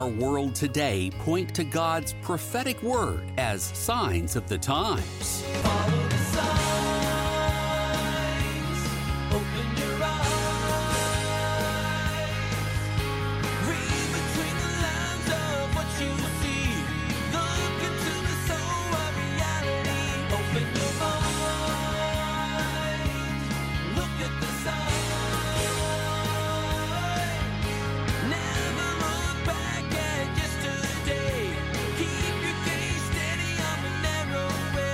Our world today point to God's prophetic word as signs of the times. Follow the signs. Open your eyes. Read between the lines of what you see. Look into the soul of reality. Open your mind. Look at the signs. Never look back at yesterday. Keep your gaze steady on the narrow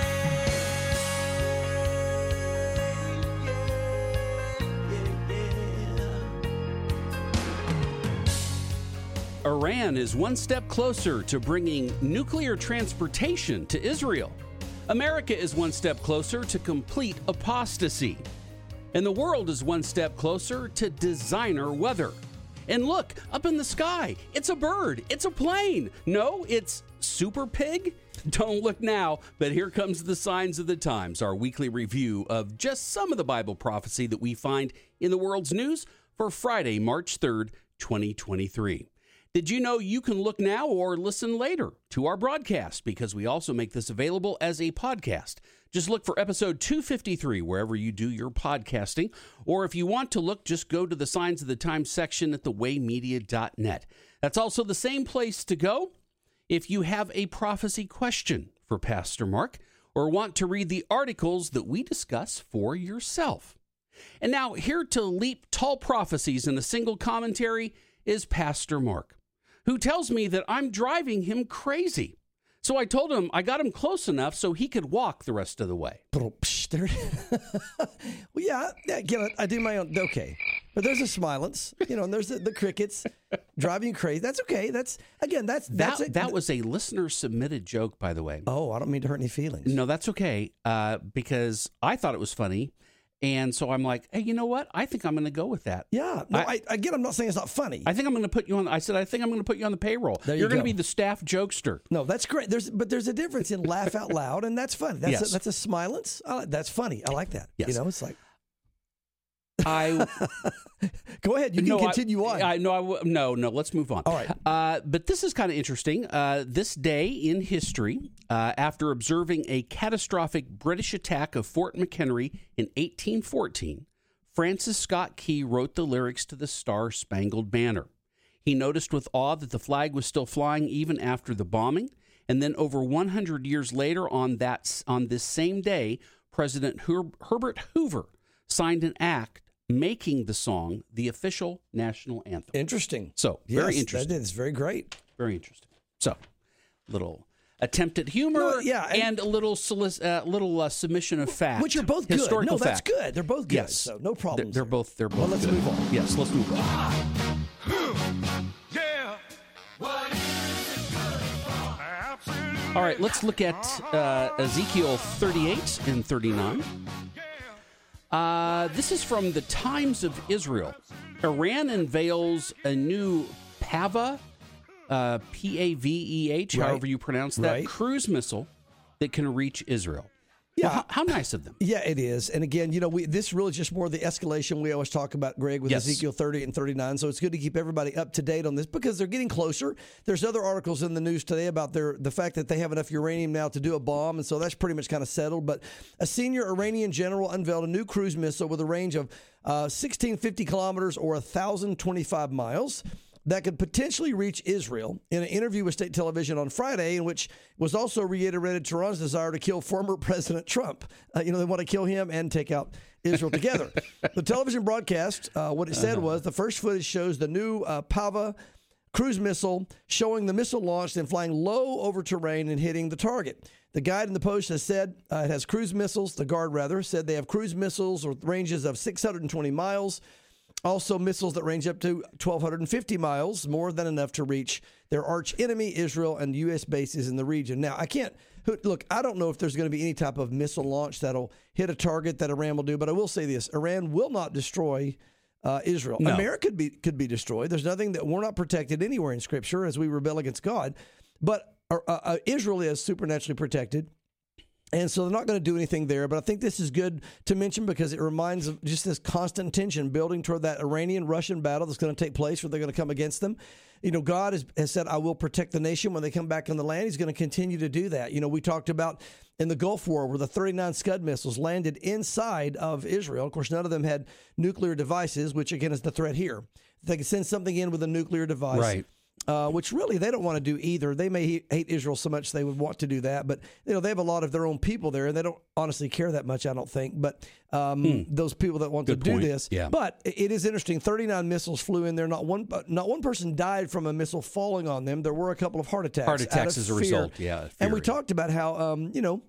way. Iran is one step closer to bringing nuclear transportation to Israel. America is one step closer to complete apostasy. And the world is one step closer to designer weather. And look, up in the sky, it's a bird, it's a plane. No, it's Super Pig? Don't look now, but here comes the Signs of the Times, our weekly review of just some of the Bible prophecy that we find in the world's news for Friday, March 3rd, 2023. Did you know you can look now or listen later to our broadcast, because we also make this available as a podcast? Just look for episode 253 wherever you do your podcasting. Or if you want to look, just go to the Signs of the Times section at thewaymedia.net. That's also the same place to go if you have a prophecy question for Pastor Mark or want to read the articles that we discuss for yourself. And now, here to leap tall prophecies in a single commentary is Pastor Mark, who tells me that I'm driving him crazy. So I told him I got him close enough so he could walk the rest of the way. Well, yeah, get it. I do my own. Okay. But there's a silence, and there's the crickets driving you crazy. That's okay. That was a listener submitted joke, by the way. Oh, I don't mean to hurt any feelings. No, that's okay. Because I thought it was funny. And so I'm like, hey, you know what? I think I'm going to go with that. Yeah. No, I'm not saying it's not funny. I think I'm going to put you on. I said, I think I'm going to put you on the payroll. You're going to be the staff jokester. No, that's great. There's a difference in laugh out loud, and that's fun. That's a smilance. That's funny. I like that. Yes. It's like. Go ahead. You can continue on. No. Let's move on. All right. But this is kind of interesting. This day in history, after observing a catastrophic British attack of Fort McHenry in 1814, Francis Scott Key wrote the lyrics to the Star-Spangled Banner. He noticed with awe that the flag was still flying even after the bombing. And then over 100 years later, on this same day, President Herbert Hoover signed an act making the song the official national anthem. Interesting. So, very interesting. That is very great. Very interesting. So, little attempt at humor and a little submission of fact. Which are both good. Historical that's fact. good. They're both good. Yes. So, no problems. They're both Well, let's good. move on. Yes, let's move on. Yeah. What is it good for? Absolutely. All right, let's look at Ezekiel 38 and 39. This is from the Times of Israel. Iran unveils a new Paveh, Paveh, however you pronounce that, cruise missile that can reach Israel. Yeah. Well, how nice of them. Yeah, it is. And again, this really is just more of the escalation we always talk about, Greg, with Ezekiel 30 and 39. So it's good to keep everybody up to date on this because they're getting closer. There's other articles in the news today about the fact that they have enough uranium now to do a bomb. And so that's pretty much kind of settled. But a senior Iranian general unveiled a new cruise missile with a range of 1,650 kilometers or 1,025 miles. That could potentially reach Israel. In an interview with state television on Friday, in which was also reiterated Tehran's desire to kill former President Trump. They want to kill him and take out Israel together. The television broadcast, what it said was, the first footage shows the new Paveh cruise missile, showing the missile launched and flying low over terrain and hitting the target. The guide in the post has said it has cruise missiles. The guard, rather, said they have cruise missiles with ranges of 620 miles. Also, missiles that range up to 1,250 miles, more than enough to reach their arch enemy, Israel, and U.S. bases in the region. Now, I don't know if there's going to be any type of missile launch that'll hit a target that Iran will do, but I will say this. Iran will not destroy Israel. No. America could be destroyed. There's nothing that we're not protected anywhere in Scripture as we rebel against God. But Israel is supernaturally protected. And so they're not going to do anything there. But I think this is good to mention because it reminds of just this constant tension building toward that Iranian-Russian battle that's going to take place where they're going to come against them. You know, God has said, I will protect the nation when they come back on the land. He's going to continue to do that. You know, we talked about in the Gulf War where the 39 Scud missiles landed inside of Israel. Of course, none of them had nuclear devices, which, again, is the threat here. They could send something in with a nuclear device. Right. Which really they don't want to do either. They may hate Israel so much they would want to do that, but you know they have a lot of their own people there, and they don't honestly care that much, I don't think. But those people that want Good to point. do this, Yeah. But it is interesting. 39 missiles flew in there. Not one person died from a missile falling on them. There were a couple of heart attacks. Heart attacks out of as a fear. result. Yeah, And we fear. talked about how you know.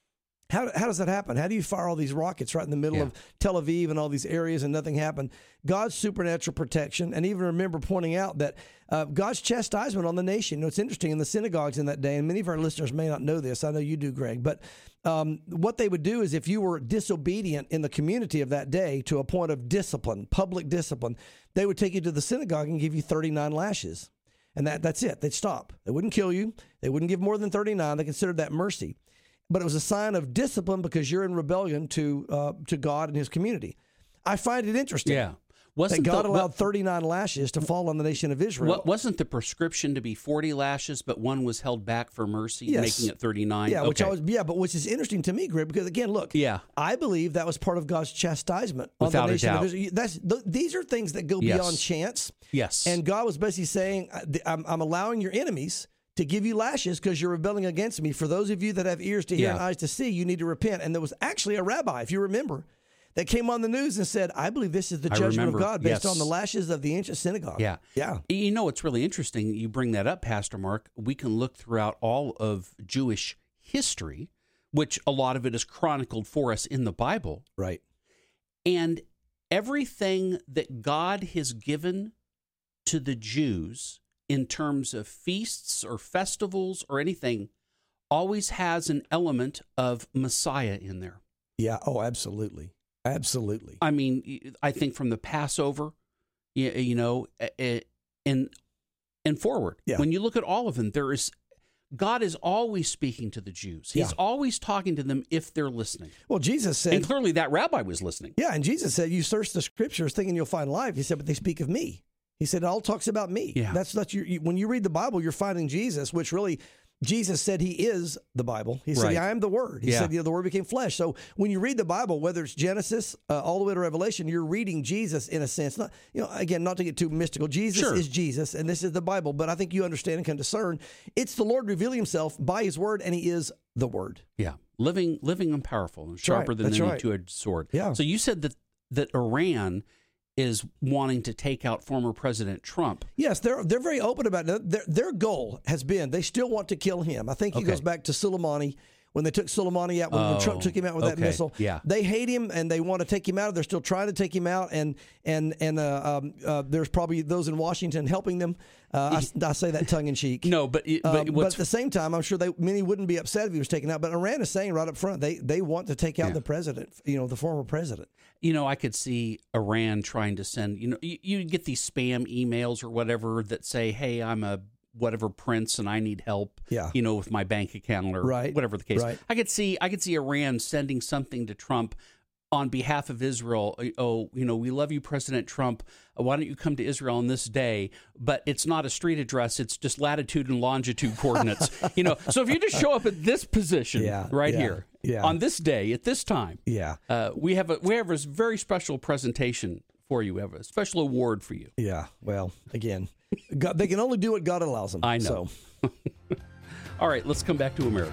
How does that happen? How do you fire all these rockets right in the middle of Tel Aviv and all these areas and nothing happened? God's supernatural protection, and even remember pointing out that God's chastisement on the nation. You know, it's interesting in the synagogues in that day, and many of our listeners may not know this. I know you do, Greg. But what they would do is if you were disobedient in the community of that day to a point of discipline, public discipline, they would take you to the synagogue and give you 39 lashes. And that's it. They'd stop. They wouldn't kill you. They wouldn't give more than 39. They considered that mercy. But it was a sign of discipline because you're in rebellion to God and his community. I find it interesting that God allowed 39 lashes to fall on the nation of Israel. Wasn't the prescription to be 40 lashes, but one was held back for mercy, Yes. making it 39? Yeah, Okay. but which is interesting to me, Greg, because again, look, Yeah. I believe that was part of God's chastisement on Without the a nation doubt. of Israel. These are things that go Yes. beyond chance. Yes. And God was basically saying, I'm allowing your enemies to give you lashes because you're rebelling against me. For those of you that have ears to hear and eyes to see, you need to repent. And there was actually a rabbi, if you remember, that came on the news and said, I believe this is the judgment of God based on the lashes of the ancient synagogue. Yeah. Yeah. You know, it's really interesting. You bring that up, Pastor Mark. We can look throughout all of Jewish history, which a lot of it is chronicled for us in the Bible. Right. And everything that God has given to the Jews in terms of feasts or festivals or anything always has an element of Messiah in there. Yeah. Oh, absolutely. Absolutely. I mean, I think from the Passover, you know, and forward. Yeah. When you look at all of them, God is always speaking to the Jews. He's always talking to them if they're listening. Well, Jesus said, And clearly that rabbi was listening. yeah, and Jesus said, you search the scriptures thinking you'll find life. He said, but they speak of me. He said, it all talks about me. Yeah. That's when you read the Bible, you're finding Jesus, which really, Jesus said he is the Bible. He said, Right. I am the Word. He said, the Word became flesh. So when you read the Bible, whether it's Genesis all the way to Revelation, you're reading Jesus in a sense. Not, again, not to get too mystical. Jesus Sure. is Jesus, and this is the Bible. But I think you understand and can discern. It's the Lord revealing himself by his Word, and he is the Word. Yeah. Living and powerful and sharper than That's any right. two-edged sword. Yeah. So you said that Iran is wanting to take out former President Trump. Yes, they're very open about it. Their goal has been they still want to kill him. I think he goes back to Soleimani when they took Soleimani out, when Trump took him out with that missile. Yeah. They hate him and they want to take him out. They're still trying to take him out, and there's probably those in Washington helping them. I say that tongue in cheek. No, but But at the same time, I'm sure many wouldn't be upset if he was taken out. But Iran is saying right up front they want to take out the president, the former president. I could see Iran trying to send, you get these spam emails or whatever that say, hey, I'm a whatever prince and I need help, with my bank account or whatever the case. Right. I could see Iran sending something to Trump on behalf of Israel. Oh, we love you, President Trump. Why don't you come to Israel on this day? But it's not a street address. It's just latitude and longitude coordinates. So if you just show up at this position here on this day at this time, we have a very special presentation for you. We have a special award for you. Yeah. Well, again, they can only do what God allows them. I know. So. All right, let's come back to America.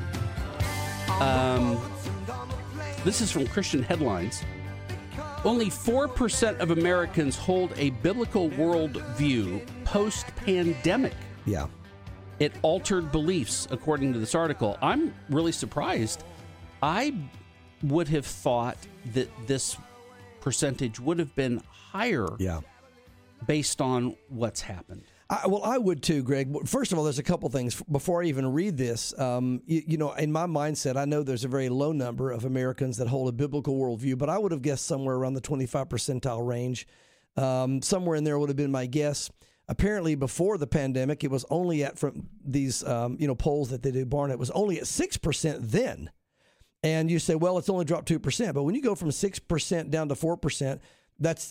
This is from Christian Headlines. Only 4% of Americans hold a biblical worldview post-pandemic. Yeah. It altered beliefs, according to this article. I'm really surprised. I would have thought that this percentage would have been higher based on what's happened. I would too, Greg. First of all, there's a couple things before I even read this. In my mindset, I know there's a very low number of Americans that hold a biblical worldview, but I would have guessed somewhere around the 25 percentile range. Somewhere in there would have been my guess. Apparently, before the pandemic, it was only from these polls that they did, Barna, it was only at 6% then. And you say, well, it's only dropped 2%. But when you go from 6% down to 4%, that's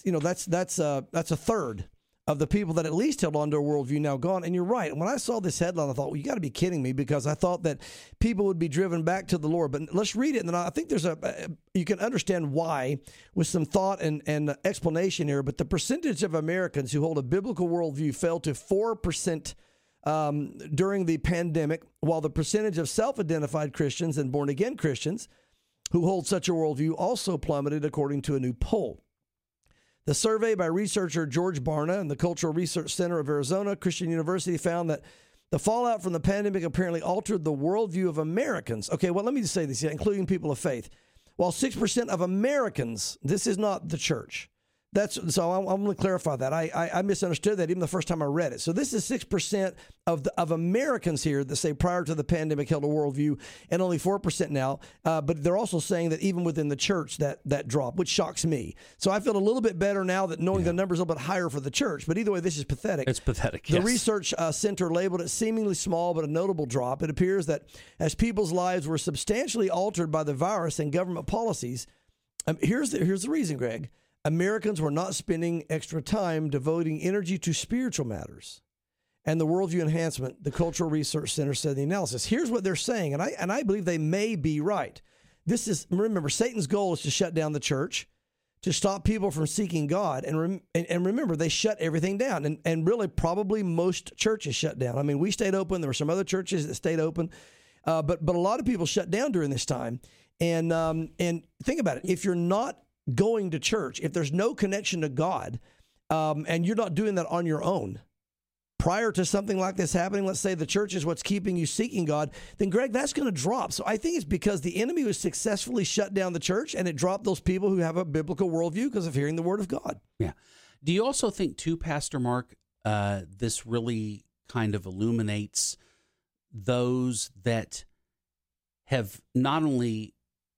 a third of the people that at least held on to a worldview now gone. And you're right. And when I saw this headline, I thought, well, you got to be kidding me, because I thought that people would be driven back to the Lord. But let's read it. And then I think you can understand why with some thought and explanation here. But the percentage of Americans who hold a biblical worldview fell to 4% during the pandemic, while the percentage of self-identified Christians and born-again Christians who hold such a worldview also plummeted, according to a new poll. The survey by researcher George Barna and the Cultural Research Center of Arizona Christian University found that the fallout from the pandemic apparently altered the worldview of Americans. Okay, well, let me just say this, including people of faith. While 6% of Americans, this is not the church. So I'm going to clarify that. I misunderstood that even the first time I read it. So this is 6% of Americans here that say prior to the pandemic held a worldview, and only 4% now. But they're also saying that even within the church that drop, which shocks me. So I feel a little bit better now that knowing the numbers a little bit higher for the church. But either way, this is pathetic. It's pathetic. The research center labeled it seemingly small but a notable drop. It appears that as people's lives were substantially altered by the virus and government policies, here's the reason, Greg. Americans were not spending extra time devoting energy to spiritual matters and the worldview enhancement, the Cultural Research Center said in the analysis. Here's what they're saying, and I believe they may be right. Remember, Satan's goal is to shut down the church, to stop people from seeking God. And remember, they shut everything down. And really, probably most churches shut down. I mean, we stayed open. There were some other churches that stayed open. But a lot of people shut down during this time. And think about it. If you're not going to church, if there's no connection to God, and you're not doing that on your own, prior to something like this happening, let's say the church is what's keeping you seeking God, then Greg, that's going to drop. So I think it's because the enemy was successfully shut down the church, and it dropped those people who have a biblical worldview because of hearing the word of God. Yeah. Do you also think too, Pastor Mark, this really kind of illuminates those that have not only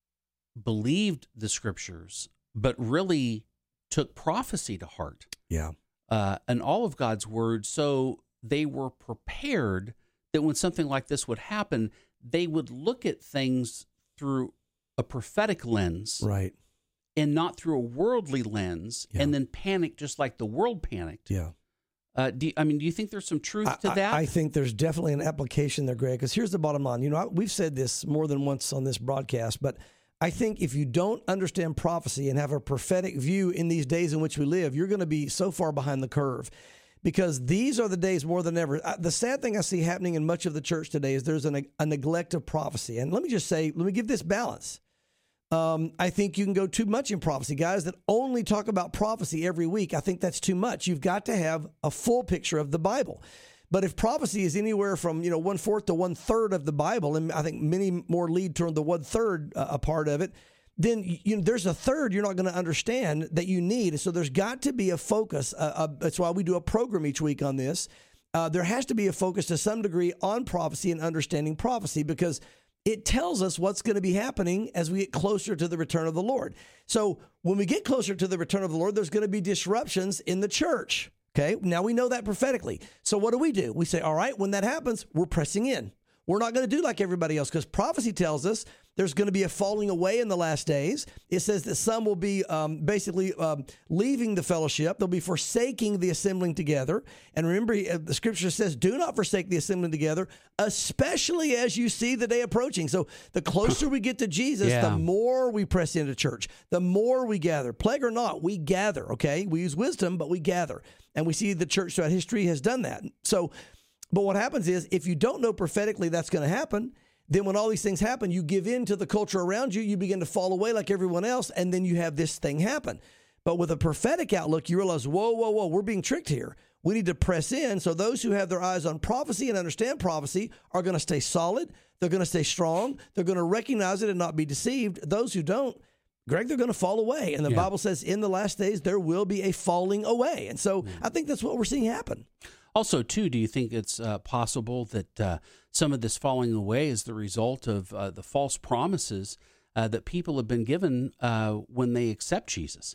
believed the scriptures, but really took prophecy to heart. Yeah. And all of God's word, so they were prepared that when something like this would happen, they would look at things through a prophetic lens, right, and not through a worldly lens, and then panic just like the world panicked. Yeah. Do you think there's some truth to that? I think there's definitely an application there, Greg, because here's the bottom line. You know, we've said this more than once on this broadcast, but I think if you don't understand prophecy and have a prophetic view in these days in which we live, you're going to be so far behind the curve, because these are the days more than ever. The sad thing I see happening in much of the church today is there's a neglect of prophecy. And let me give this balance. I think you can go too much in prophecy. Guys that only talk about prophecy every week, I think that's too much. You've got to have a full picture of the Bible. But if prophecy is anywhere from 1/4 to 1/3 of the Bible, and I think many more lead toward the 1/3 a part of it, then there's a third you're not going to understand that you need. So there's got to be a focus. That's why we do a program each week on this. There has to be a focus to some degree on prophecy and understanding prophecy, because it tells us what's going to be happening as we get closer to the return of the Lord. So when we get closer to the return of the Lord, there's going to be disruptions in the church. Okay, now we know that prophetically. So what do? We say, all right, when that happens, we're pressing in. We're not going to do like everybody else, because prophecy tells us there's going to be a falling away in the last days. It says that some will be leaving the fellowship. They'll be forsaking the assembling together. And remember, the scripture says, do not forsake the assembling together, especially as you see the day approaching. So the closer we get to Jesus, the more we press into church, the more we gather. Plague or not, we gather, okay? We use wisdom, but we gather. And we see the church throughout history has done that. So, but what happens is, if you don't know prophetically that's going to happen, then when all these things happen, you give in to the culture around you, you begin to fall away like everyone else, and then you have this thing happen. But with a prophetic outlook, you realize, whoa, we're being tricked here. We need to press in. So those who have their eyes on prophecy and understand prophecy are going to stay solid. They're going to stay strong. They're going to recognize it and not be deceived. Those who don't, Greg, they're going to fall away. And the Bible says in the last days, there will be a falling away. And so I think that's what we're seeing happen. Also, too, do you think it's possible that some of this falling away is the result of the false promises that people have been given when they accept Jesus?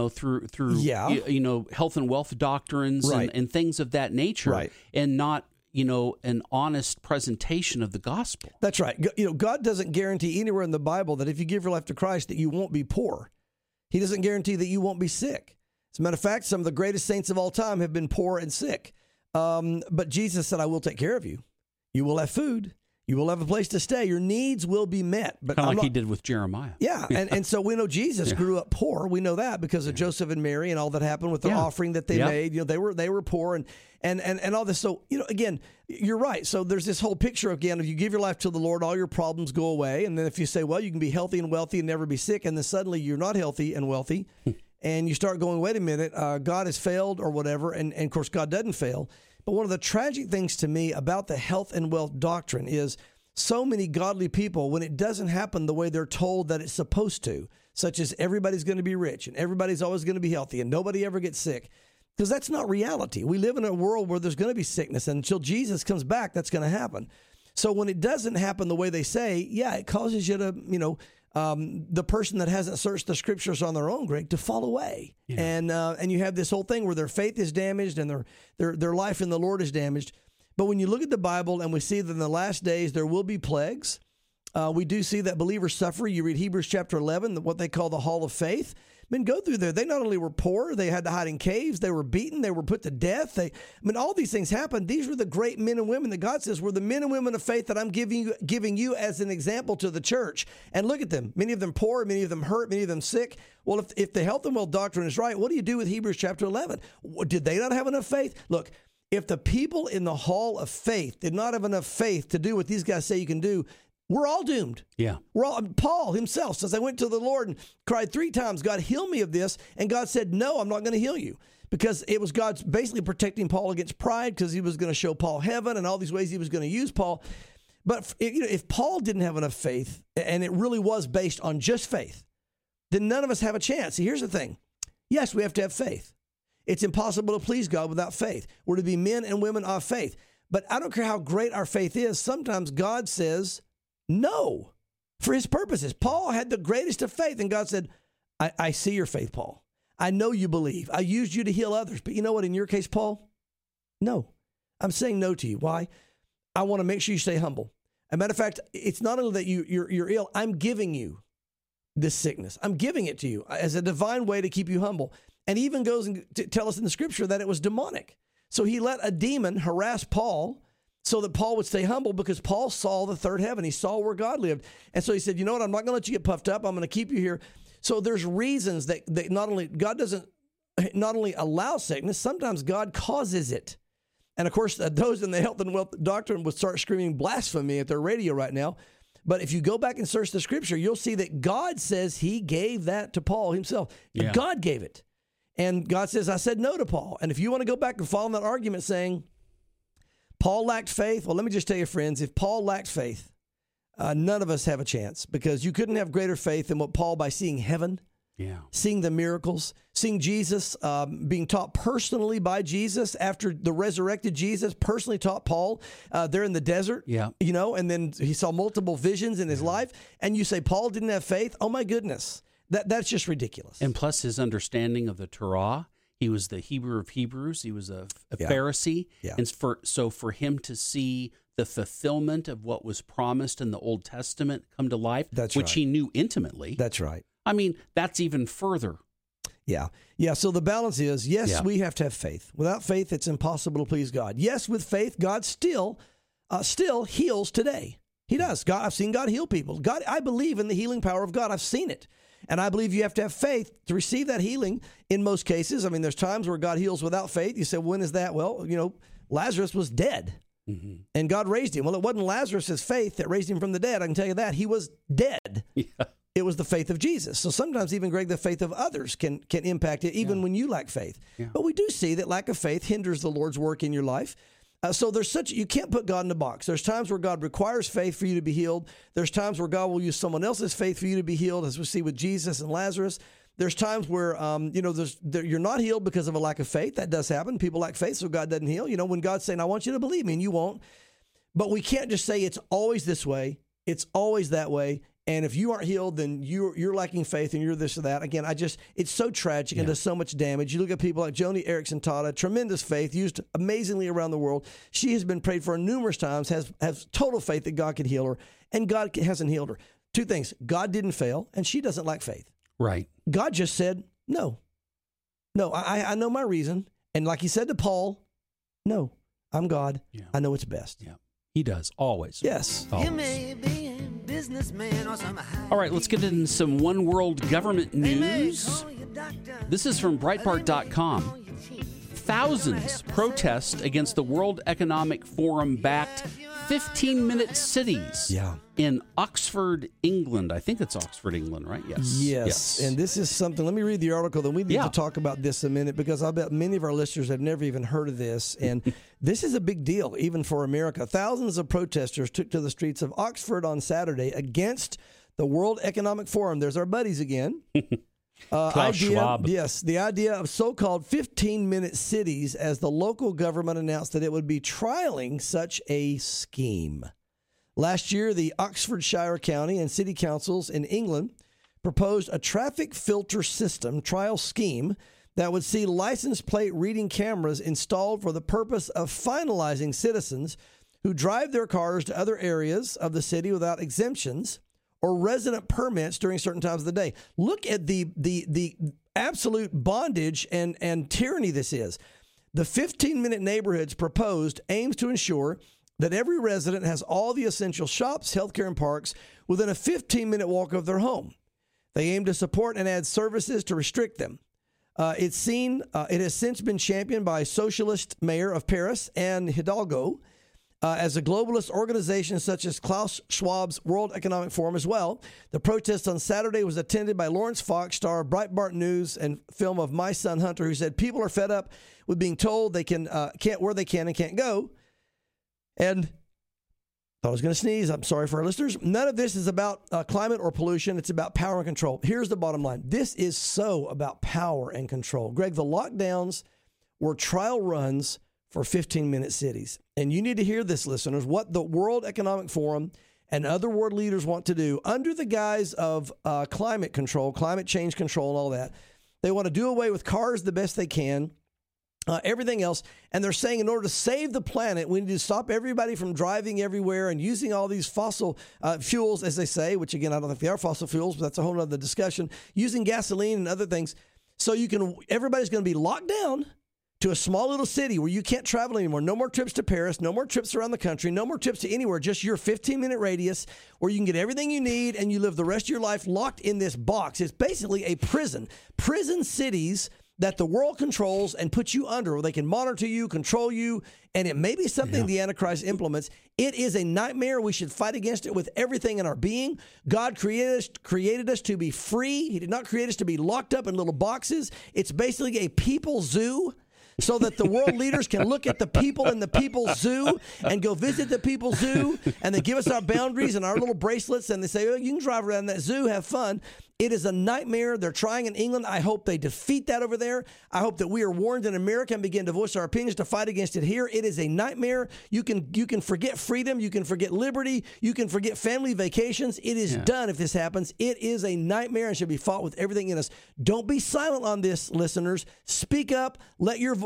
Through health and wealth doctrines and things of that nature, and not an honest presentation of the gospel. That's right. God doesn't guarantee anywhere in the Bible that if you give your life to Christ that you won't be poor. He doesn't guarantee that you won't be sick. As a matter of fact, some of the greatest saints of all time have been poor and sick. But Jesus said, I will take care of you. You will have food. You will have a place to stay. Your needs will be met. But kind of like he did with Jeremiah. Yeah, and so we know Jesus grew up poor. We know that because of Joseph and Mary and all that happened with the offering that they made. They were poor and all this. So again, you're right. So there's this whole picture again. If you give your life to the Lord, all your problems go away. And then if you say, well, you can be healthy and wealthy and never be sick, and then suddenly you're not healthy and wealthy, and you start going, wait a minute, God has failed or whatever. And of course, God doesn't fail. But one of the tragic things to me about the health and wealth doctrine is so many godly people, when it doesn't happen the way they're told that it's supposed to, such as everybody's going to be rich and everybody's always going to be healthy and nobody ever gets sick, because that's not reality. We live in a world where there's going to be sickness, and until Jesus comes back, that's going to happen. So when it doesn't happen the way they say, it causes you to, the person that hasn't searched the scriptures on their own, Greg, to fall away. Yeah. And you have this whole thing where their faith is damaged and their life in the Lord is damaged. But when you look at the Bible and we see that in the last days there will be plagues, we do see that believers suffer. You read Hebrews chapter 11, what they call the hall of faith. Go through there. They not only were poor, they had to hide in caves, they were beaten, they were put to death. All these things happened. These were the great men and women that God says were the men and women of faith that I'm giving you as an example to the church. And look at them. Many of them poor, many of them hurt, many of them sick. Well, if the health and wealth doctrine is right, what do you do with Hebrews chapter 11? Did they not have enough faith? Look, if the people in the hall of faith did not have enough faith to do what these guys say you can do, we're all doomed. Yeah. Paul himself says, I went to the Lord and cried 3 times, God, heal me of this. And God said, no, I'm not going to heal you. Because it was God's basically protecting Paul against pride, because he was going to show Paul heaven and all these ways he was going to use Paul. But if Paul didn't have enough faith, and it really was based on just faith, then none of us have a chance. See, here's the thing. Yes, we have to have faith. It's impossible to please God without faith. We're to be men and women of faith. But I don't care how great our faith is. Sometimes God says no for his purposes. Paul had the greatest of faith, and God said, I see your faith, Paul. I know you believe. I used you to heal others. But you know what? In your case, Paul, no. I'm saying no to you. Why? I want to make sure you stay humble. As a matter of fact, it's not only that you're ill. I'm giving you this sickness. I'm giving it to you as a divine way to keep you humble. And he even goes and tell us in the scripture that it was demonic. So he let a demon harass Paul so that Paul would stay humble, because Paul saw the third heaven. He saw where God lived. And so he said, you know what? I'm not going to let you get puffed up. I'm going to keep you here. So there's reasons that not only God doesn't not only allow sickness, sometimes God causes it. And of course, those in the health and wealth doctrine would start screaming blasphemy at their radio right now. But if you go back and search the scripture, you'll see that God says he gave that to Paul himself. Yeah. God gave it. And God says, I said no to Paul. And if you want to go back and follow that argument saying Paul lacked faith, well, let me just tell you, friends, if Paul lacked faith, none of us have a chance, because you couldn't have greater faith than what Paul, by seeing heaven, seeing the miracles, seeing Jesus, being taught personally by Jesus after the resurrected Jesus personally taught Paul there in the desert, and then he saw multiple visions in his life. And you say Paul didn't have faith? Oh, my goodness. That's just ridiculous. And plus his understanding of the Torah. He was the Hebrew of Hebrews. He was a Pharisee. Yeah. And for him to see the fulfillment of what was promised in the Old Testament come to life, which he knew intimately. That's right. I mean, that's even further. Yeah. Yeah. So the balance is, yes, we have to have faith. Without faith, it's impossible to please God. Yes, with faith, God still heals today. He does. I've seen God heal people. I believe in the healing power of God. I've seen it. And I believe you have to have faith to receive that healing in most cases. I mean, there's times where God heals without faith. You say, when is that? Well, Lazarus was dead, and God raised him. Well, it wasn't Lazarus' faith that raised him from the dead. I can tell you that. He was dead. Yeah. It was the faith of Jesus. So sometimes even, Greg, the faith of others can impact it, even when you lack faith. Yeah. But we do see that lack of faith hinders the Lord's work in your life. So you can't put God in a box. There's times where God requires faith for you to be healed. There's times where God will use someone else's faith for you to be healed, as we see with Jesus and Lazarus. There's times where, you're not healed because of a lack of faith. That does happen. People lack faith, so God doesn't heal. When God's saying, I want you to believe me, and you won't. But we can't just say it's always this way. It's always that way. And if you aren't healed, then you're lacking faith and you're this or that. Again, it's so tragic and does so much damage. You look at people like Joni Eareckson Tada, tremendous faith, used amazingly around the world. She has been prayed for numerous times, has total faith that God could heal her, and God hasn't healed her. Two things. God didn't fail, and she doesn't lack faith. Right. God just said, no. No, I know my reason. And like he said to Paul, no, I'm God. Yeah. I know what's best. Yeah. He does, always. Yes. Always. You may be a businessman or some All right, let's get into some one world government news. This is from Breitbart.com. Thousands protest against the World Economic Forum-backed 15-minute cities in Oxford, England. I think it's Oxford, England, right? Yes. And this is something, let me read the article, then we need to talk about this a minute, because I bet many of our listeners have never even heard of this. And this is a big deal, even for America. Thousands of protesters took to the streets of Oxford on Saturday against the World Economic Forum. There's our buddies again. Klaus Schwab. Yes, the idea of so-called 15-minute cities, as the local government announced that it would be trialing such a scheme. Last year, the Oxfordshire County and city councils in England proposed a traffic filter system trial scheme that would see license plate reading cameras installed for the purpose of finalizing citizens who drive their cars to other areas of the city without exemptions or resident permits during certain times of the day. Look at the absolute bondage and tyranny this is. The 15-minute neighborhoods proposed aims to ensure that every resident has all the essential shops, healthcare, and parks within a 15-minute walk of their home. They aim to support and add services to restrict them. It has since been championed by socialist mayor of Paris, Anne Hidalgo, as a globalist organization such as Klaus Schwab's World Economic Forum as well. The protest on Saturday was attended by Lawrence Fox, star of Breitbart News and film of My Son Hunter, who said people are fed up with being told they can't where they can and can't go. And thought I was going to sneeze. I'm sorry for our listeners. None of this is about climate or pollution. It's about power and control. Here's the bottom line. This is so about power and control. Greg, the lockdowns were trial runs for 15-minute cities. And you need to hear this, listeners, what the World Economic Forum and other world leaders want to do under the guise of climate control, climate change control, and all that. They want to do away with cars the best they can, everything else. And they're saying in order to save the planet, we need to stop everybody from driving everywhere and using all these fossil fuels, as they say, which, again, I don't think they are fossil fuels, but that's a whole other discussion, using gasoline and other things. So everybody's going to be locked down to a small little city where you can't travel anymore. No more trips to Paris, no more trips around the country, no more trips to anywhere, just your 15-minute radius where you can get everything you need and you live the rest of your life locked in this box. It's basically a prison. Prison cities that the world controls and puts you under, where they can monitor you, control you, and it may be something the Antichrist implements. It is a nightmare. We should fight against it with everything in our being. God created us to be free. He did not create us to be locked up in little boxes. It's basically a people zoo, so that the world leaders can look at the people in the people's zoo and go visit the people's zoo, and they give us our boundaries and our little bracelets, and they say, oh, you can drive around that zoo, have fun. It is a nightmare. They're trying in England. I hope they defeat that over there. I hope that we are warned in America and begin to voice our opinions to fight against it here. It is a nightmare. You can forget freedom. You can forget liberty. You can forget family vacations. It is done if this happens. It is a nightmare and should be fought with everything in us. Don't be silent on this, listeners. Speak up. Let your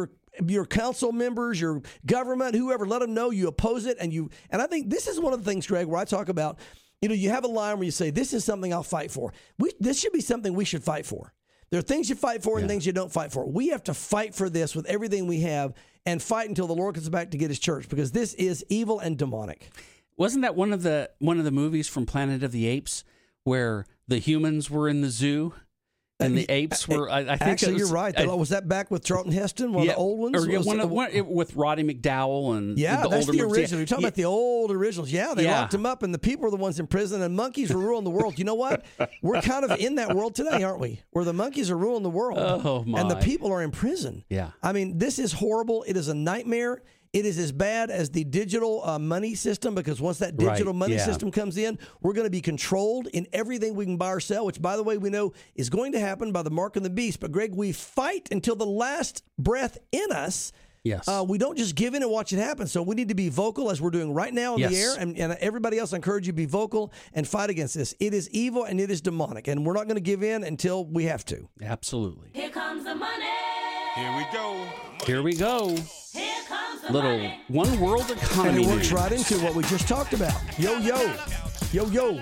council members, your government, whoever, let them know you oppose it. And I think this is one of the things, Greg, where I talk about, you have a line where you say, this is something I'll fight for. This should be something we should fight for. There are things you fight for and things you don't fight for. We have to fight for this with everything we have and fight until the Lord comes back to get his church, because this is evil and demonic. Wasn't that one of the movies from Planet of the Apes where the humans were in the zoo? And the apes were, I think... Actually, you're right. Was that back with Charlton Heston, one of the old ones? With Roddy McDowell and that's older the original. movies. You're talking about the old originals. Yeah, they locked them up, and the people were the ones in prison, and monkeys were ruling the world. You know what? We're kind of in that world today, aren't we? Where the monkeys are ruling the world. Oh, my. And the people are in prison. Yeah. I mean, this is horrible. It is a nightmare. It is as bad as the digital money system, because once that digital money system comes in, we're going to be controlled in everything we can buy or sell, which, by the way, we know is going to happen by the mark of the beast. But, Greg, we fight until the last breath in us Yes. We don't just give in and watch it happen. So we need to be vocal as we're doing right now on the air. And everybody else, I encourage you to be vocal and fight against this. It is evil and it is demonic. And we're not going to give in until we have to. Absolutely. Here comes the money. Here we go. Here we go. Here comes the Little money. one world And economy. it works news. right into what we just talked about. Yo, yo. Yo, yo.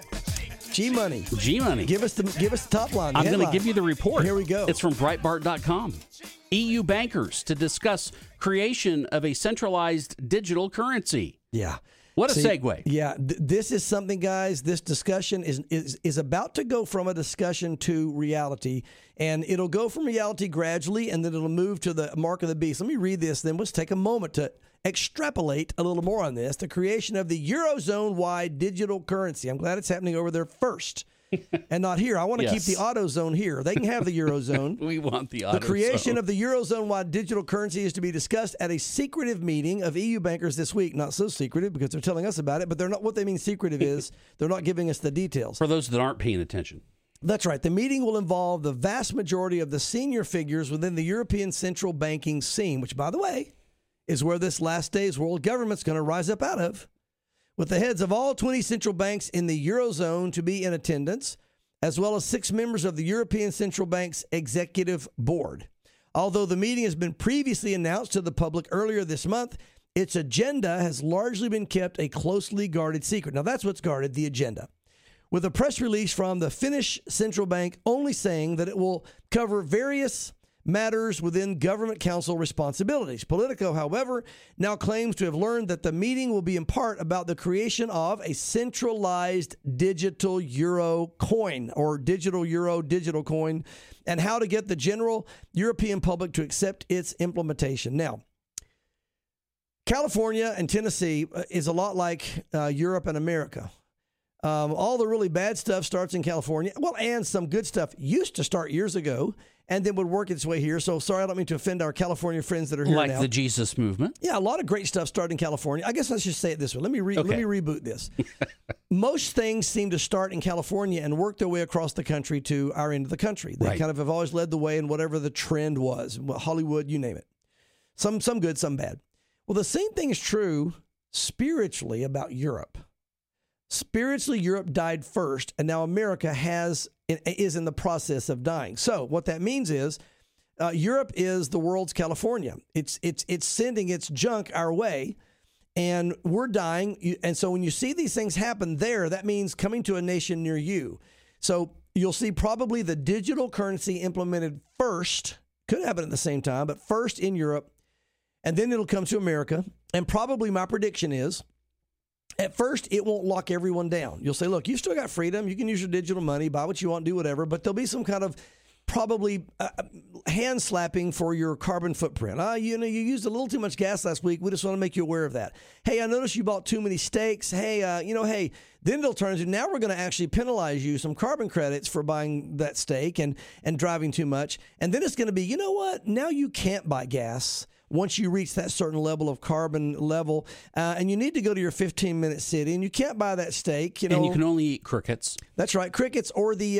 G-Money. G-Money. Give us the top line. the I'm going to headline. give you the report. Here we go. It's from Breitbart.com. EU bankers to discuss creation of a centralized digital currency. Yeah. What a segue. Yeah, this is something, guys. This discussion is about to go from a discussion to reality, and it'll go from reality gradually, and then it'll move to the mark of the beast. Let me read this, then let's take a moment to extrapolate a little more on this. The creation of the Eurozone-wide digital currency. I'm glad it's happening over there first and not here. I want to keep the AutoZone here. They can have the Eurozone. We want the The creation of the Eurozone-wide digital currency is to be discussed at a secretive meeting of EU bankers this week. Not so secretive because they're telling us about it, but they're not. What they mean secretive is they're not giving us the details. For those that aren't paying attention. That's right. The meeting will involve the vast majority of the senior figures within the European central banking scene, which, by the way, is where this last day's world government's going to rise up out of, with the heads of all 20 central banks in the Eurozone to be in attendance, as well as 6 members of the European Central Bank's executive board. Although the meeting has been previously announced to the public earlier this month, its agenda has largely been kept a closely guarded secret. Now, that's what's guarded, the agenda. With a press release from the Finnish central bank only saying that it will cover various matters within government council responsibilities. Politico, however, now claims to have learned that the meeting will be in part about the creation of a centralized digital euro coin, or digital euro digital coin, and how to get the general European public to accept its implementation. Now, California and Tennessee is a lot like Europe and America. All the really bad stuff starts in California. Well, and some good stuff used to start years ago and then would work its way here. So sorry, I don't mean to offend our California friends that are here Like now. the Jesus movement. Yeah, a lot of great stuff started in California. I guess let's just say it this way. Let me reboot this. Most things seem to start in California and work their way across the country to our end of the country. They kind of have always led the way in whatever the trend was. Hollywood, you name it. Some good, some bad. Well, the same thing is true spiritually about Europe. Spiritually, Europe died first, and now America is in the process of dying. So what that means is Europe is the world's California. It's sending its junk our way, and we're dying. And so when you see these things happen there, that means coming to a nation near you. So you'll see probably the digital currency implemented first. Could happen at the same time, but first in Europe, and then it'll come to America. And probably my prediction is, at first, it won't lock everyone down. You'll say, look, you've still got freedom. You can use your digital money, buy what you want, do whatever. But there'll be some kind of probably hand slapping for your carbon footprint. You used a little too much gas last week. We just want to make you aware of that. Hey, I noticed you bought too many steaks. Hey, then it'll turn into, now we're going to actually penalize you some carbon credits for buying that steak and driving too much. And then it's going to be, you know what? Now you can't buy gas once you reach that certain level of carbon level, and you need to go to your 15-minute city, and you can't buy that steak. And you can only eat crickets. That's right, crickets, or the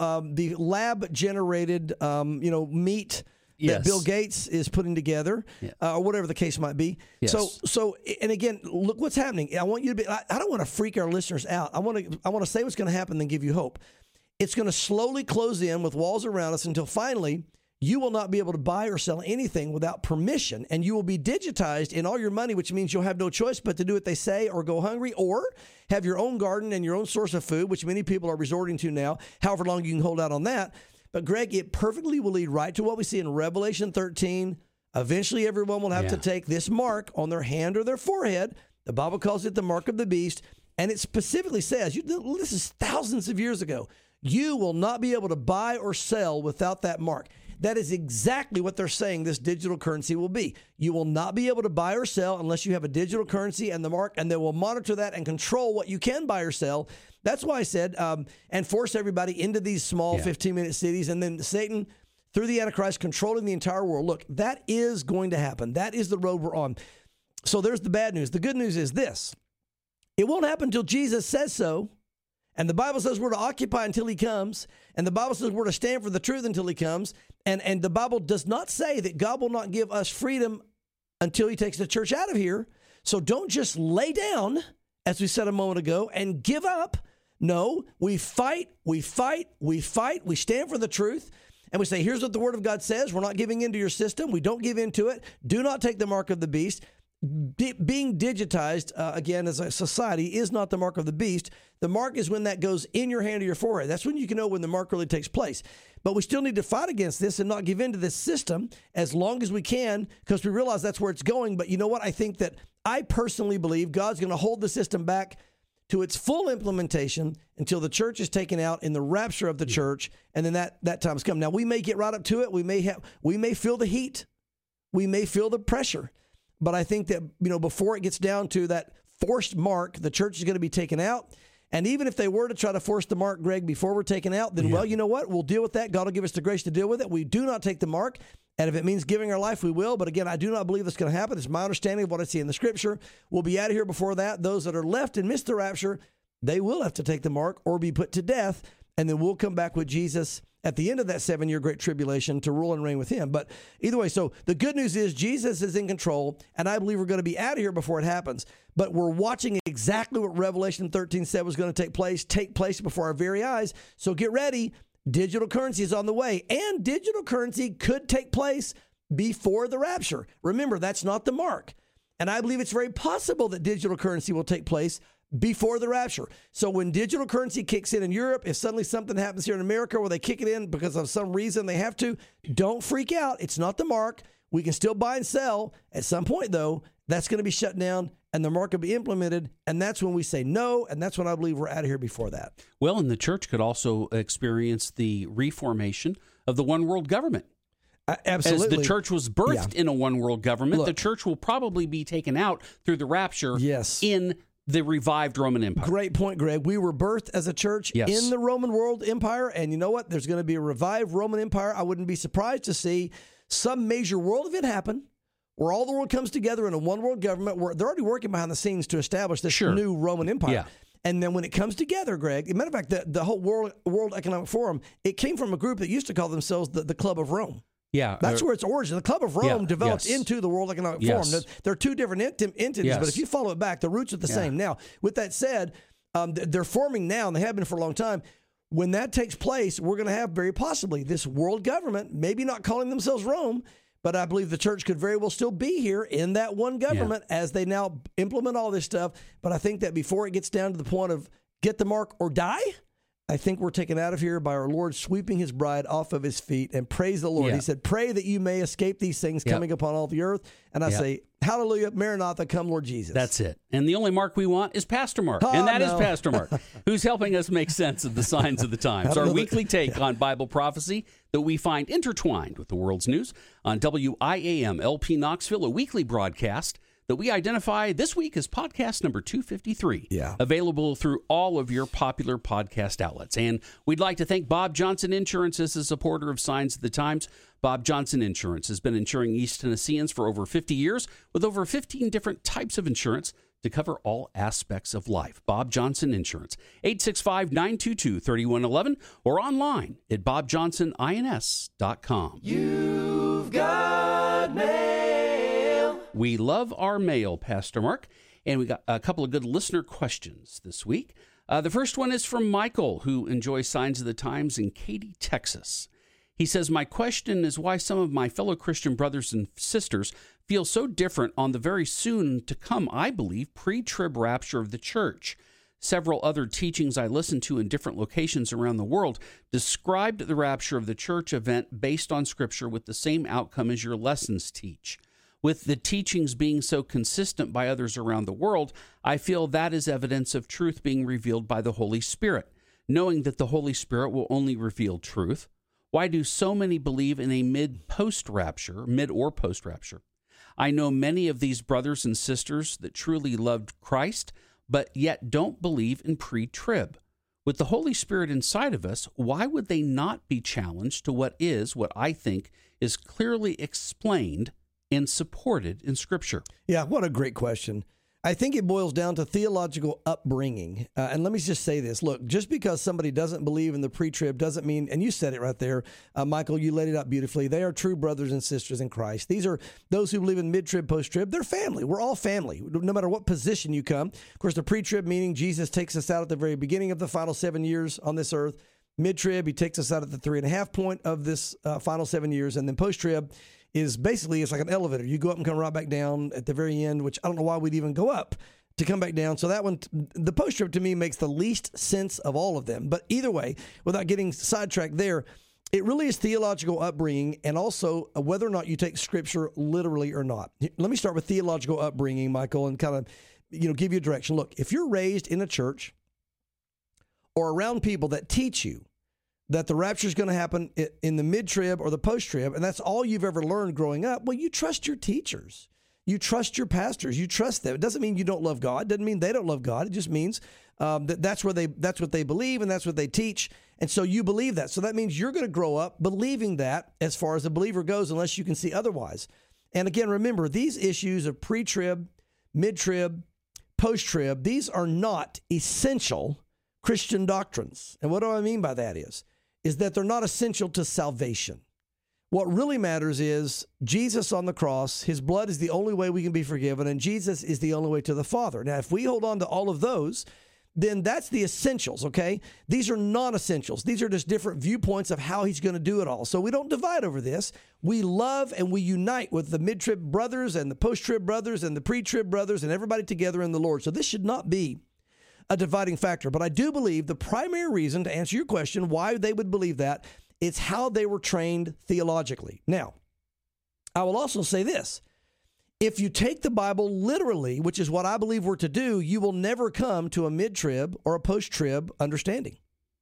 lab-generated meat that Bill Gates is putting together, or whatever the case might be. Yes. So, and again, look what's happening. I want you to be. I don't want to freak our listeners out. I want to say what's going to happen, then give you hope. It's going to slowly close in with walls around us until finally, you will not be able to buy or sell anything without permission, and you will be digitized in all your money, which means you'll have no choice but to do what they say or go hungry or have your own garden and your own source of food, which many people are resorting to now, however long you can hold out on that. But, Greg, it perfectly will lead right to what we see in Revelation 13. Eventually, everyone will have to take this mark on their hand or their forehead. The Bible calls it the mark of the beast, and it specifically says, this is thousands of years ago, you will not be able to buy or sell without that mark. That is exactly what they're saying this digital currency will be. You will not be able to buy or sell unless you have a digital currency and the mark, and they will monitor that and control what you can buy or sell. That's why I said, and force everybody into these small 15-minute cities, and then Satan, through the Antichrist, controlling the entire world. Look, that is going to happen. That is the road we're on. So there's the bad news. The good news is this. It won't happen until Jesus says so. And the Bible says we're to occupy until he comes. And the Bible says we're to stand for the truth until he comes. And the Bible does not say that God will not give us freedom until he takes the church out of here. So don't just lay down, as we said a moment ago, and give up. No, we fight, we fight, we fight. We stand for the truth. And we say, here's what the Word of God says. We're not giving into your system. We don't give into it. Do not take the mark of the beast. Being digitized, again, as a society, is not the mark of the beast. The mark is when that goes in your hand or your forehead. That's when you can know when the mark really takes place. But we still need to fight against this and not give in to this system as long as we can, because we realize that's where it's going. But you know what? I personally believe God's going to hold the system back to its full implementation until the church is taken out in the rapture of the church, and then that time's come. Now, we may get right up to it. We may feel the heat. We may feel the pressure. But I think that, before it gets down to that forced mark, the church is going to be taken out. And even if they were to try to force the mark, Greg, before we're taken out, then, well, you know what? We'll deal with that. God will give us the grace to deal with it. We do not take the mark. And if it means giving our life, we will. But again, I do not believe that's going to happen. It's my understanding of what I see in the Scripture. We'll be out of here before that. Those that are left and miss the rapture, they will have to take the mark or be put to death. And then we'll come back with Jesus at the end of that 7-year Great Tribulation to rule and reign with him. But either way, so the good news is Jesus is in control, and I believe we're going to be out of here before it happens. But we're watching exactly what Revelation 13 said was going to take place before our very eyes. So get ready. Digital currency is on the way, and digital currency could take place before the rapture. Remember, that's not the mark. And I believe it's very possible that digital currency will take place before the rapture. So when digital currency kicks in Europe, if suddenly something happens here in America where they kick it in because of some reason they have to, don't freak out. It's not the mark. We can still buy and sell. At some point, though, that's going to be shut down and the mark will be implemented. And that's when we say no. And that's when I believe we're out of here before that. Well, and the church could also experience the reformation of the one world government. Absolutely. As the church was birthed in a one world government, the church will probably be taken out through the rapture in the revived Roman Empire. Great point, Greg. We were birthed as a church in the Roman world empire. And you know what? There's going to be a revived Roman Empire. I wouldn't be surprised to see some major world event happen where all the world comes together in a one world government, where they're already working behind the scenes to establish this new Roman Empire. Yeah. And then when it comes together, Greg, as a matter of fact, the whole World Economic Forum, it came from a group that used to call themselves the Club of Rome. Yeah, that's where its origin. The Club of Rome developed into the World Economic Forum. They're two different entities, but if you follow it back, the roots are the same. Now, with that said, they're forming now, and they have been for a long time. When that takes place, we're going to have very possibly this world government, maybe not calling themselves Rome, but I believe the church could very well still be here in that one government as they now implement all this stuff. But I think that before it gets down to the point of get the mark or die, I think we're taken out of here by our Lord sweeping his bride off of his feet, and praise the Lord. He said, pray that you may escape these things coming upon all the earth. And I say, hallelujah, Maranatha, come Lord Jesus. That's it. And the only Mark we want is Pastor Mark. And that is Pastor Mark, who's helping us make sense of the signs of the times. Our weekly take on Bible prophecy that we find intertwined with the world's news on WIAM LP Knoxville, a weekly broadcast that we identify this week as podcast number 253. Available through all of your popular podcast outlets. And we'd like to thank Bob Johnson Insurance as a supporter of Signs of the Times. Bob Johnson Insurance has been insuring East Tennesseans for over 50 years with over 15 different types of insurance to cover all aspects of life. Bob Johnson Insurance, 865-922-3111 or online at bobjohnsonins.com. You've got mail. We love our mail, Pastor Mark, and we got a couple of good listener questions this week. The first one is from Michael, who enjoys Signs of the Times in Katy, Texas. He says, my question is why some of my fellow Christian brothers and sisters feel so different on the very soon to come, I believe, pre-trib rapture of the church. Several other teachings I listened to in different locations around the world described the rapture of the church event based on Scripture with the same outcome as your lessons teach. With the teachings being so consistent by others around the world, I feel that is evidence of truth being revealed by the Holy Spirit. Knowing that the Holy Spirit will only reveal truth, why do so many believe in a mid or post-rapture? I know many of these brothers and sisters that truly loved Christ, but yet don't believe in pre-trib. With the Holy Spirit inside of us, why would they not be challenged to what I think is clearly explained and supported in Scripture? Yeah, what a great question. I think it boils down to theological upbringing. And let me just say this. Look, just because somebody doesn't believe in the pre-trib doesn't mean, and you said it right there, Michael, you laid it out beautifully. They are true brothers and sisters in Christ. These are those who believe in mid-trib, post-trib. They're family. We're all family, no matter what position you come. Of course, the pre-trib meaning Jesus takes us out at the very beginning of the final 7 years on this earth. Mid-trib, he takes us out at the 3.5 point of this final 7 years. And then post-trib is basically, it's like an elevator. You go up and come right back down at the very end, which I don't know why we'd even go up to come back down. So that one, the post-trib to me makes the least sense of all of them. But either way, without getting sidetracked there, it really is theological upbringing and also whether or not you take Scripture literally or not. Let me start with theological upbringing, Michael, and kind of, give you a direction. Look, if you're raised in a church or around people that teach you that the rapture is going to happen in the mid-trib or the post-trib, and that's all you've ever learned growing up, well, you trust your teachers. You trust your pastors. You trust them. It doesn't mean you don't love God. It doesn't mean they don't love God. It just means that's what they believe and that's what they teach. And so you believe that. So that means you're going to grow up believing that as far as a believer goes, unless you can see otherwise. And again, remember, these issues of pre-trib, mid-trib, post-trib, these are not essential Christian doctrines. And what do I mean by that is that they're not essential to salvation. What really matters is Jesus on the cross. His blood is the only way we can be forgiven, and Jesus is the only way to the Father. Now, if we hold on to all of those, then that's the essentials, okay? These are non-essentials. These are just different viewpoints of how he's going to do it all. So we don't divide over this. We love and we unite with the mid-trib brothers and the post-trib brothers and the pre-trib brothers and everybody together in the Lord. So this should not be a dividing factor. But I do believe the primary reason, to answer your question, why they would believe that, it's how they were trained theologically. Now, I will also say this. If you take the Bible literally, which is what I believe we're to do, you will never come to a mid-trib or a post-trib understanding.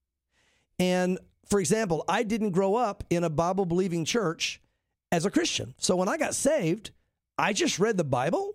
And, for example, I didn't grow up in a Bible-believing church as a Christian. So when I got saved, I just read the Bible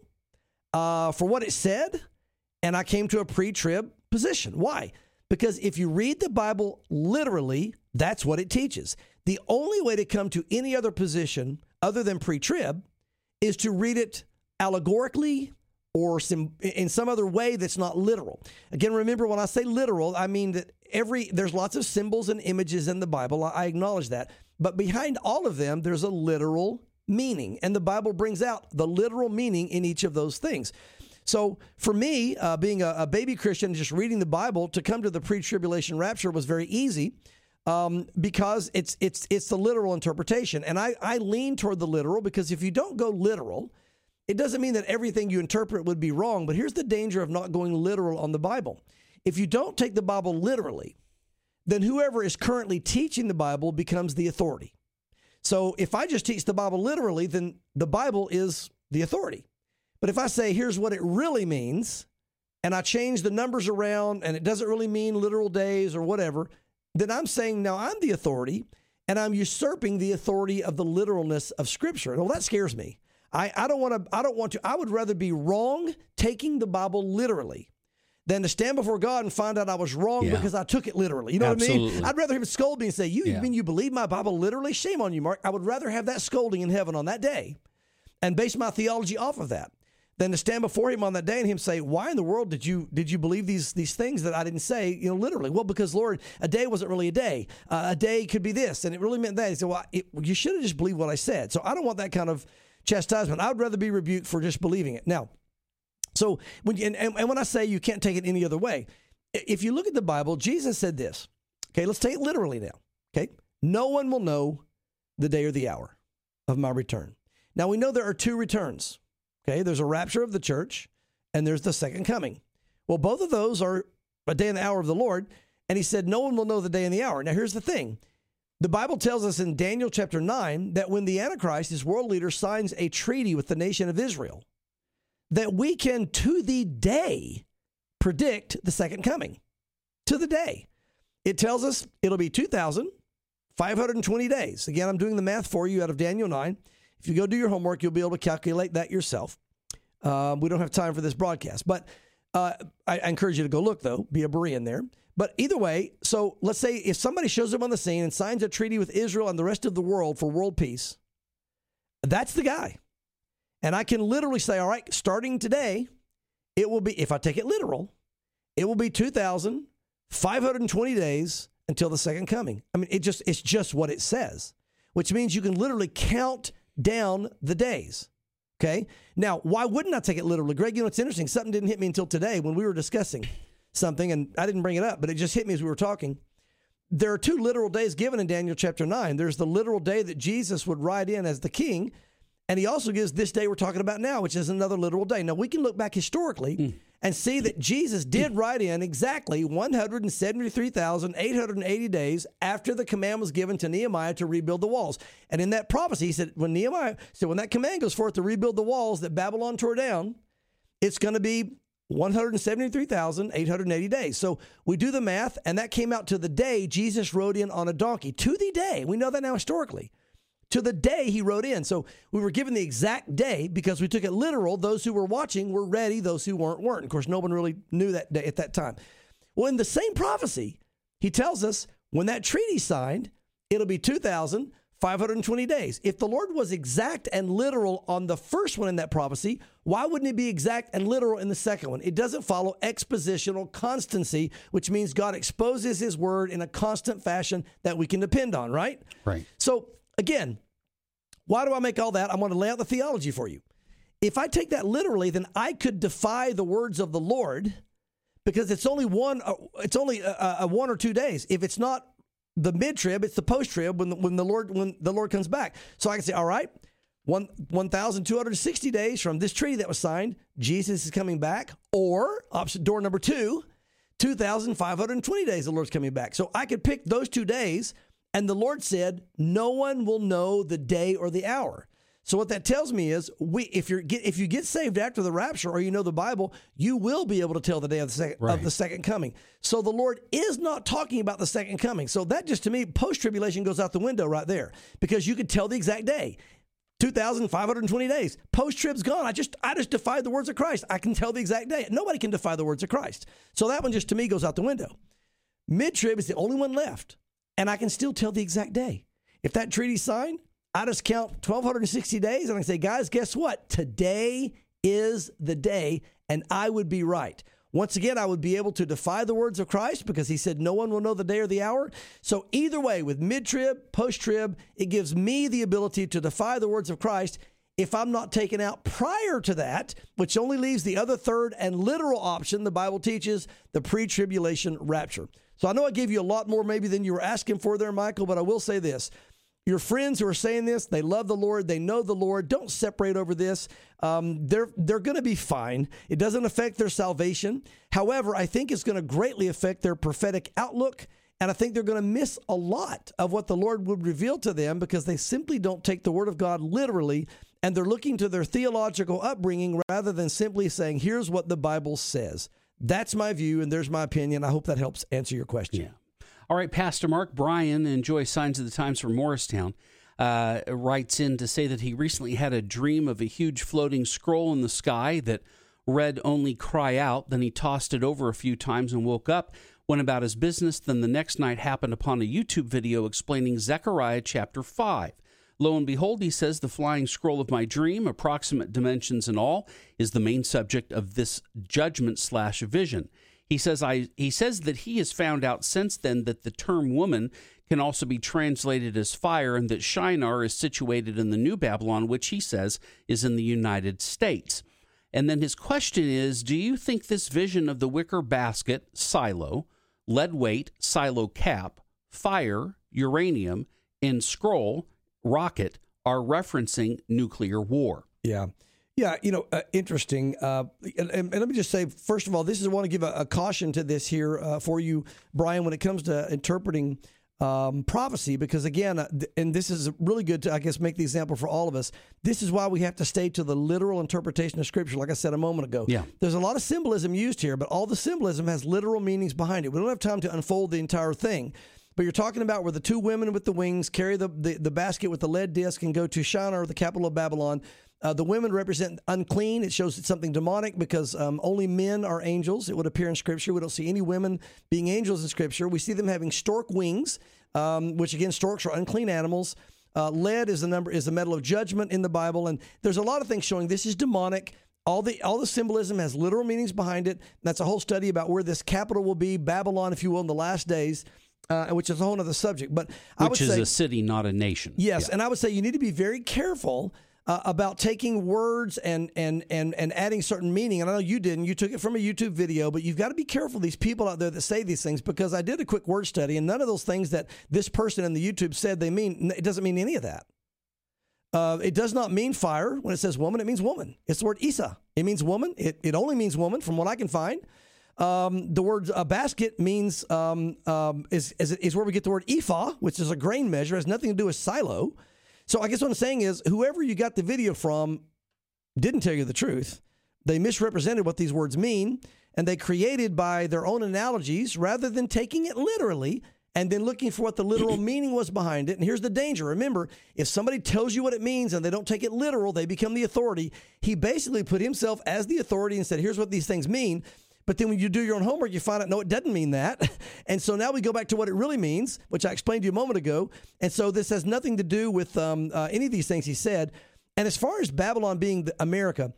for what it said, and I came to a pre-trib position. Why? Because if you read the Bible literally, that's what it teaches. The only way to come to any other position other than pre-trib is to read it allegorically or in some other way that's not literal. Again, remember, when I say literal, I mean that there's lots of symbols and images in the Bible. I acknowledge that. But behind all of them, there's a literal meaning. And the Bible brings out the literal meaning in each of those things. So for me, being a baby Christian, just reading the Bible, to come to the pre-tribulation rapture was very easy because it's the literal interpretation. And I lean toward the literal because if you don't go literal, it doesn't mean that everything you interpret would be wrong. But here's the danger of not going literal on the Bible. If you don't take the Bible literally, then whoever is currently teaching the Bible becomes the authority. So if I just teach the Bible literally, then the Bible is the authority. But if I say, here's what it really means, and I change the numbers around, and it doesn't really mean literal days or whatever, then I'm saying now I'm the authority, and I'm usurping the authority of the literalness of Scripture. Well, that scares me. I don't want to. I would rather be wrong taking the Bible literally than to stand before God and find out I was wrong because I took it literally. You know what I mean? I'd rather him scold me and say, you mean you believe my Bible literally? Shame on you, Mark. I would rather have that scolding in heaven on that day and base my theology off of that than to stand before him on that day and him say, why in the world did you believe these things that I didn't say, literally? Well, because, Lord, a day wasn't really a day. A day could be this, and it really meant that. He said, well, you should have just believed what I said. So I don't want that kind of chastisement. I would rather be rebuked for just believing it. Now, so when I say you can't take it any other way, if you look at the Bible, Jesus said this. Okay, let's take it literally now. Okay, no one will know the day or the hour of my return. Now, we know there are two returns. Okay, there's a rapture of the church, and there's the second coming. Well, both of those are a day and the hour of the Lord, and he said no one will know the day and the hour. Now, here's the thing. The Bible tells us in Daniel chapter 9 that when the Antichrist, his world leader, signs a treaty with the nation of Israel, that we can, to the day, predict the second coming. To the day. It tells us it'll be 2,520 days. Again, I'm doing the math for you out of Daniel 9. If you go do your homework, you'll be able to calculate that yourself. We don't have time for this broadcast, but I encourage you to go look, though. Be a Berean there. But either way, so let's say if somebody shows up on the scene and signs a treaty with Israel and the rest of the world for world peace, that's the guy. And I can literally say, all right, starting today, it will be, if I take it literal, it will be 2,520 days until the second coming. I mean, it's just what it says, which means you can literally count down the days. Okay. Now, why wouldn't I take it literally? Greg, you know, it's interesting. Something didn't hit me until today when we were discussing something, and I didn't bring it up, but it just hit me as we were talking. There are 2 literal days given in Daniel chapter 9. There's the literal day that Jesus would ride in as the king, and he also gives this day we're talking about now, which is another literal day. Now, we can look back historically and see that Jesus did ride in exactly 173,880 days after the command was given to Nehemiah to rebuild the walls. And in that prophecy, he said, when that command goes forth to rebuild the walls that Babylon tore down, it's going to be 173,880 days. So we do the math, and that came out to the day Jesus rode in on a donkey. To the day. We know that now historically. To the day he rode in. So we were given the exact day because we took it literal. Those who were watching were ready. Those who weren't. Of course, no one really knew that day at that time. Well, in the same prophecy, he tells us when that treaty's signed, it'll be 2,520 days. If the Lord was exact and literal on the first one in that prophecy, why wouldn't he be exact and literal in the second one? It doesn't follow expositional constancy, which means God exposes his word in a constant fashion that we can depend on, right? Right. So, again, why do I make all that? I'm going to lay out the theology for you. If I take that literally, then I could defy the words of the Lord because it's only one or 2 days. If it's not the mid-trib, it's the post-trib when the Lord comes back. So I can say, all right, 1,260 days from this treaty that was signed, Jesus is coming back. Or option door number 2, 2,520 days the Lord's coming back. So I could pick those 2 days. And the Lord said, no one will know the day or the hour. So what that tells me is, if you get saved after the rapture or you know the Bible, you will be able to tell the day of the second coming. So the Lord is not talking about the second coming. So that just, to me, post-tribulation goes out the window right there because you could tell the exact day. 2,520 days. Post-trib's gone. I just defied the words of Christ. I can tell the exact day. Nobody can defy the words of Christ. So that one just, to me, goes out the window. Mid-trib is the only one left. And I can still tell the exact day. If that treaty's signed, I just count 1,260 days and I say, guys, guess what? Today is the day, and I would be right. Once again, I would be able to defy the words of Christ because he said no one will know the day or the hour. So either way, with mid-trib, post-trib, it gives me the ability to defy the words of Christ if I'm not taken out prior to that, which only leaves the other third and literal option the Bible teaches, the pre-tribulation rapture. So I know I gave you a lot more maybe than you were asking for there, Michael, but I will say this. Your friends who are saying this, they love the Lord, they know the Lord, don't separate over this. They're going to be fine. It doesn't affect their salvation. However, I think it's going to greatly affect their prophetic outlook, and I think they're going to miss a lot of what the Lord would reveal to them because they simply don't take the Word of God literally, and they're looking to their theological upbringing rather than simply saying, here's what the Bible says. That's my view, and there's my opinion. I hope that helps answer your question. Yeah. All right, Pastor Mark. Brian, Enjoy Signs of the Times from Morristown, writes in to say that he recently had a dream of a huge floating scroll in the sky that read only cry out. Then he tossed it over a few times and woke up, went about his business. Then the next night happened upon a YouTube video explaining Zechariah chapter 5. Lo and behold, he says, the flying scroll of my dream, approximate dimensions and all, is the main subject of this judgment/vision. He says that he has found out since then that the term woman can also be translated as fire, and that Shinar is situated in the New Babylon, which he says is in the United States. And then his question is, do you think this vision of the wicker basket, silo, lead weight, silo cap, fire, uranium, and scroll, rocket, are referencing nuclear war? Yeah. Yeah, interesting. And let me just say, first of all, I want to give a caution to this here for you, Brian, when it comes to interpreting prophecy, because again, and this is really good to, I guess, make the example for all of us. This is why we have to stay to the literal interpretation of Scripture, like I said a moment ago. Yeah. There's a lot of symbolism used here, but all the symbolism has literal meanings behind it. We don't have time to unfold the entire thing. But you're talking about where the 2 women with the wings carry the basket with the lead disc and go to Shinar, the capital of Babylon. The women represent unclean. It shows it's something demonic because only men are angels. It would appear in Scripture. We don't see any women being angels in Scripture. We see them having stork wings, which again, storks are unclean animals. Lead is the metal of judgment in the Bible, and there's a lot of things showing this is demonic. All the symbolism has literal meanings behind it. That's a whole study about where this capital will be, Babylon, if you will, in the last days, which is a whole other subject. But I would which is say, a city, not a nation. yes, Yeah. and I would say you need to be very careful about taking words and adding certain meaning. And I know you didn't. You took it from a YouTube video, but you've got to be careful of these people out there that say these things, because I did a quick word study, and none of those things that this person in the YouTube said they mean, it doesn't mean any of that. It does not mean fire. When it says woman, it means woman. It's the word Isa. It means woman. It only means woman from what I can find. The word basket means is where we get the word ephah, which is a grain measure. It has nothing to do with silo. So I guess what I'm saying is whoever you got the video from didn't tell you the truth. They misrepresented what these words mean, and they created by their own analogies rather than taking it literally and then looking for what the literal meaning was behind it. And here's the danger. Remember, if somebody tells you what it means and they don't take it literal, they become the authority. He basically put himself as the authority and said, here's what these things mean. But then when you do your own homework, you find out, no, it doesn't mean that. And so now we go back to what it really means, which I explained to you a moment ago. And so this has nothing to do with any of these things he said. And as far as Babylon being America,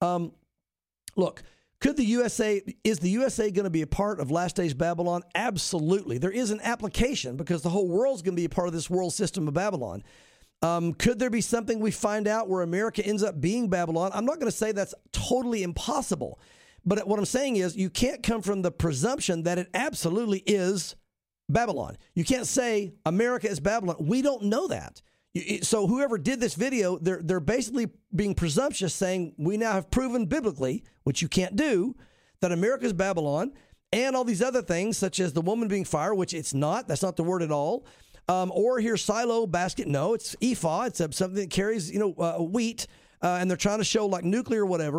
look, is the USA going to be a part of last days Babylon? Absolutely. There is an application because the whole world's going to be a part of this world system of Babylon. Could there be something we find out where America ends up being Babylon? I'm not going to say that's totally impossible. But what I'm saying is you can't come from the presumption that it absolutely is Babylon. You can't say America is Babylon. We don't know that. So whoever did this video, they're basically being presumptuous, saying we now have proven biblically, which you can't do, that America is Babylon, and all these other things, such as the woman being fire, which it's not. That's not the word at all. Or here, silo, basket. No, it's ephah. It's something that carries, wheat, and they're trying to show like nuclear or whatever.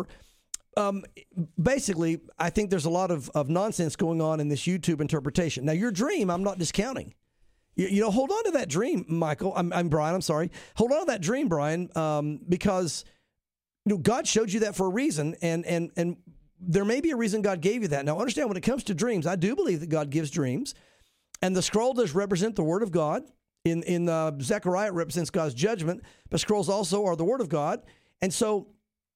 Basically, I think there's a lot of nonsense going on in this YouTube interpretation. Now, your dream, I'm not discounting. Hold on to that dream, Michael. I'm Brian. I'm sorry. Hold on to that dream, Brian, because God showed you that for a reason, and there may be a reason God gave you that. Now, understand, when it comes to dreams, I do believe that God gives dreams, and the scroll does represent the Word of God. In Zechariah, it represents God's judgment, but scrolls also are the Word of God, and so.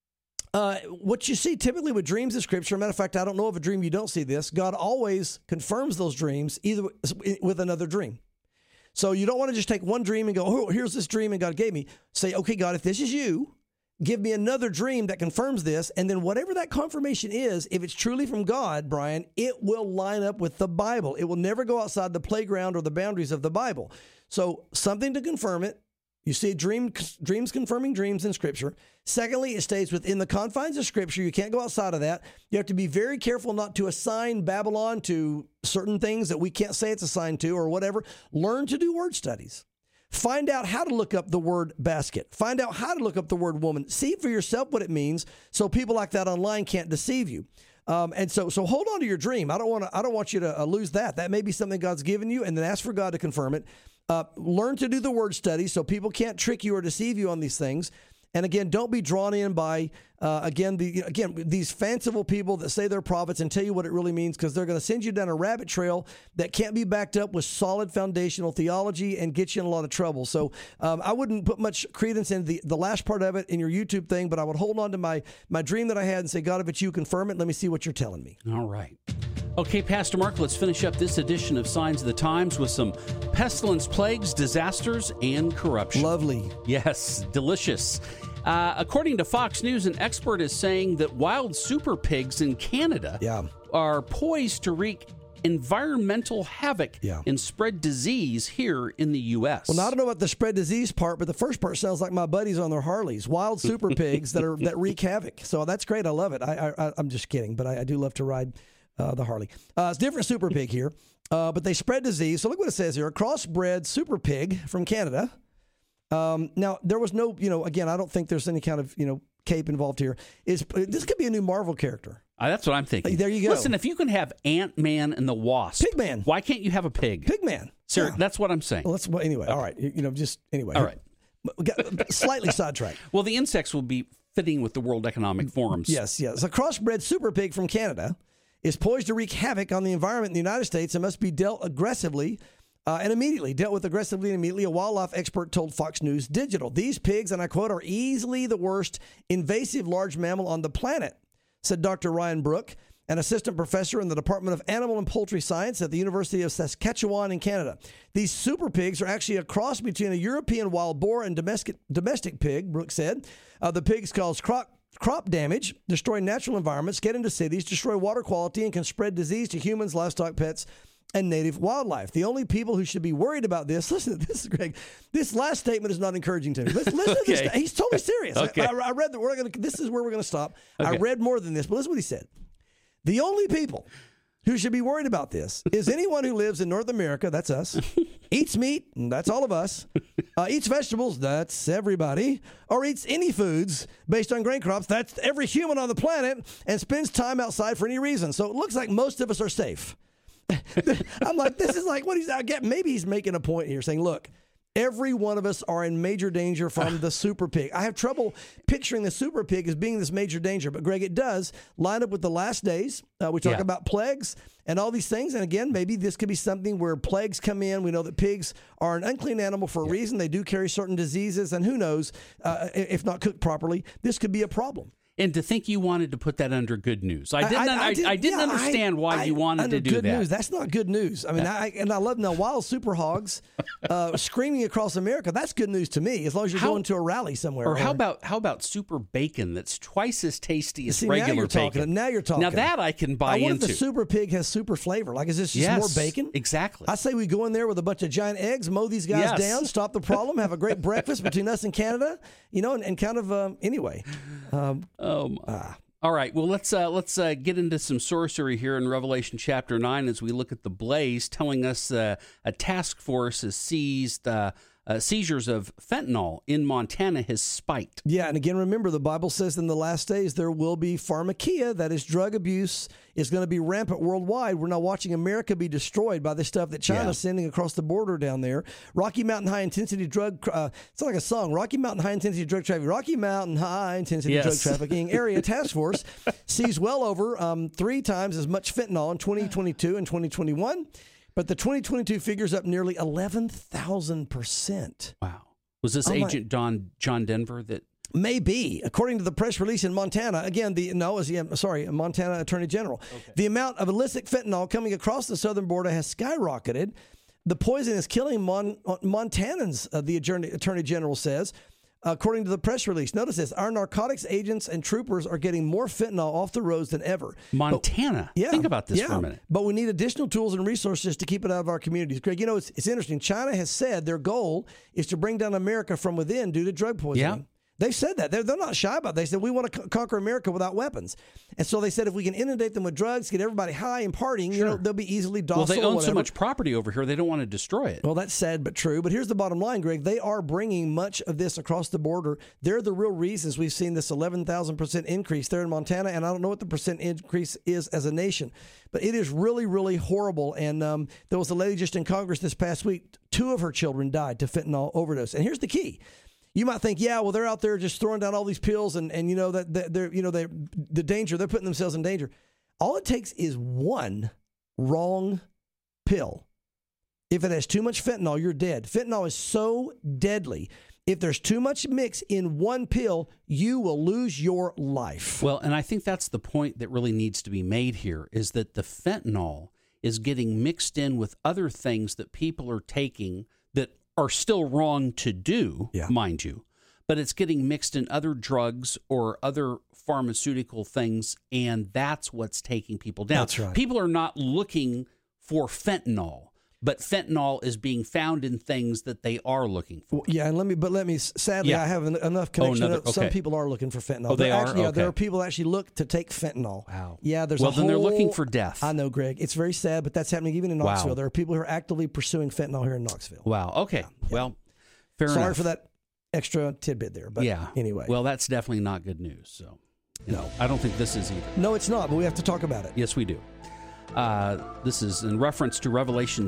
What you see typically with dreams in Scripture, matter of fact, I don't know of a dream you don't see this. God always confirms those dreams either with another dream. So you don't want to just take one dream and go, oh, here's this dream and God gave me. Say, okay, God, if this is you, give me another dream that confirms this. And then whatever that confirmation is, if it's truly from God, Brian, it will line up with the Bible. It will never go outside the playground or the boundaries of the Bible. So something to confirm it. You see dreams confirming dreams in Scripture. Secondly, it stays within the confines of Scripture. You can't go outside of that. You have to be very careful not to assign Babylon to certain things that we can't say it's assigned to or whatever. Learn to do word studies. Find out how to look up the word basket. Find out how to look up the word woman. See for yourself what it means so people like that online can't deceive you. And so hold on to your dream. I don't want you to lose that. That may be something God's given you, and then ask for God to confirm it. Learn to do the word study so people can't trick you or deceive you on these things. And again, don't be drawn in by, these fanciful people that say they're prophets and tell you what it really means, because they're going to send you down a rabbit trail that can't be backed up with solid foundational theology and get you in a lot of trouble. So I wouldn't put much credence in the last part of it in your YouTube thing, but I would hold on to my dream that I had and say, God, if it's you, confirm it. Let me see what you're telling me. All right. Okay, Pastor Mark, let's finish up this edition of Signs of the Times with some pestilence, plagues, disasters, and corruption. Lovely. Yes, delicious. According to Fox News, an expert is saying that wild super pigs in Canada are poised to wreak environmental havoc and spread disease here in the U.S. Well, now, I don't know about the spread disease part, but the first part sounds like my buddies on their Harleys. Wild super pigs that wreak havoc. So that's great. I love it. I'm just kidding, but I do love to ride the Harley. It's a different super pig here, but they spread disease. So look what it says here. A crossbred super pig from Canada. Now, there was no, again, I don't think there's any kind of, cape involved here. This could be a new Marvel character. That's what I'm thinking. There you go. Listen, if you can have Ant-Man and the Wasp. Pigman. Why can't you have a pig? Pigman. Sir, that's what I'm saying. Well, anyway, all right. Anyway. All right. Slightly sidetracked. Well, the insects will be fitting with the World Economic Forum's. Yes. A crossbred super pig from Canada is poised to wreak havoc on the environment in the United States and must be dealt aggressively and immediately dealt with aggressively and immediately. A wildlife expert told Fox News Digital, "These pigs," and I quote, "are easily the worst invasive large mammal on the planet," said Dr. Ryan Brook, an assistant professor in the Department of Animal and Poultry Science at the University of Saskatchewan in Canada. These super pigs are actually a cross between a European wild boar and domestic pig, Brook said. The pigs cause crop damage, destroy natural environments, get into cities, destroy water quality, and can spread disease to humans, livestock, pets, and native wildlife. The only people who should be worried about this, listen to this, Greg. This last statement is not encouraging to me. Listen to this. He's totally serious. Okay. I read that. This is where we're going to stop. Okay. I read more than this, but listen to what he said. The only people who should be worried about this is anyone who lives in North America, that's us, eats meat, that's all of us, eats vegetables, that's everybody, or eats any foods based on grain crops, that's every human on the planet, and spends time outside for any reason. So it looks like most of us are safe. I'm like, this is like what I get. Maybe he's making a point here saying, look, every one of us are in major danger from the super pig. I have trouble picturing the super pig as being this major danger, but Greg, it does line up with the last days. We talk about plagues and all these things. And again, maybe this could be something where plagues come in. We know that pigs are an unclean animal for a reason. They do carry certain diseases, and who knows, if not cooked properly, this could be a problem. And to think you wanted to put that under good news. I didn't understand why you wanted to do good that. News. That's not good news. I mean, I love now wild super hogs screaming across America. That's good news to me, as long as you're going to a rally somewhere. Or how about super bacon that's twice as tasty as regular bacon? Now you're talking. Now that I can buy into. What if the super pig has super flavor? Like, is this just more bacon? Exactly. I say we go in there with a bunch of giant eggs, mow these guys down, stop the problem, have a great breakfast between us and Canada, and kind of anyway. All right, well, let's get into some sorcery here in Revelation chapter 9 as we look at the blaze, telling us a task force has seized seizures of fentanyl in Montana has spiked. Yeah, and again, remember, the Bible says in the last days there will be pharmakia, that is drug abuse, is going to be rampant worldwide. We're now watching America be destroyed by the stuff that China's sending across the border down there. Rocky Mountain High-Intensity Drug, it's like a song, Rocky Mountain High-Intensity Drug Trafficking, Rocky Mountain High-Intensity Drug Trafficking Area Task Force seized well over 3 times as much fentanyl in 2022 and 2021. But the 2022 figure's up nearly 11,000%. Wow. Was this Agent John Denver that... Maybe. According to the press release in Montana, again, Montana Attorney General. Okay. The amount of illicit fentanyl coming across the southern border has skyrocketed. The poison is killing Montanans, the Attorney General says. According to the press release, notice this, our narcotics agents and troopers are getting more fentanyl off the roads than ever. Montana? Think about this for a minute. But we need additional tools and resources to keep it out of our communities. Greg, it's interesting. China has said their goal is to bring down America from within due to drug poisoning. Yeah. They've said that. They're not shy about it. They said, we want to conquer America without weapons. And so they said, if we can inundate them with drugs, get everybody high and partying, they'll be easily docile. Well, they own so much property over here, they don't want to destroy it. Well, that's sad but true. But here's the bottom line, Greg. They are bringing much of this across the border. They're the real reasons we've seen this 11,000% increase there in Montana. And I don't know what the percent increase is as a nation. But it is really, really horrible. And there was a lady just in Congress this past week. 2 of her children died to fentanyl overdose. And here's the key. You might think, they're out there just throwing down all these pills, and that they're the danger, they're putting themselves in danger. All it takes is one wrong pill. If it has too much fentanyl, you're dead. Fentanyl is so deadly. If there's too much mix in one pill, you will lose your life. Well, and I think that's the point that really needs to be made here, is that the fentanyl is getting mixed in with other things that people are taking that are still wrong to do, mind you, but it's getting mixed in other drugs or other pharmaceutical things, and that's what's taking people down. That's right. People are not looking for fentanyl, but fentanyl is being found in things that they are looking for. Yeah, and let me. Sadly, I have enough connection. Some people are looking for fentanyl. Oh, they are? Actually, there are people that actually look to take fentanyl. Wow. Yeah, there's then they're looking for death. I know, Greg. It's very sad, but that's happening even in Knoxville. Wow. There are people who are actively pursuing fentanyl here in Knoxville. Wow. Okay. Yeah. Well, fair enough. Sorry for that extra tidbit there, but anyway. Well, that's definitely not good news. So, no, I don't think this is either. No, it's not, but we have to talk about it. Yes, we do. This is in reference to Revelation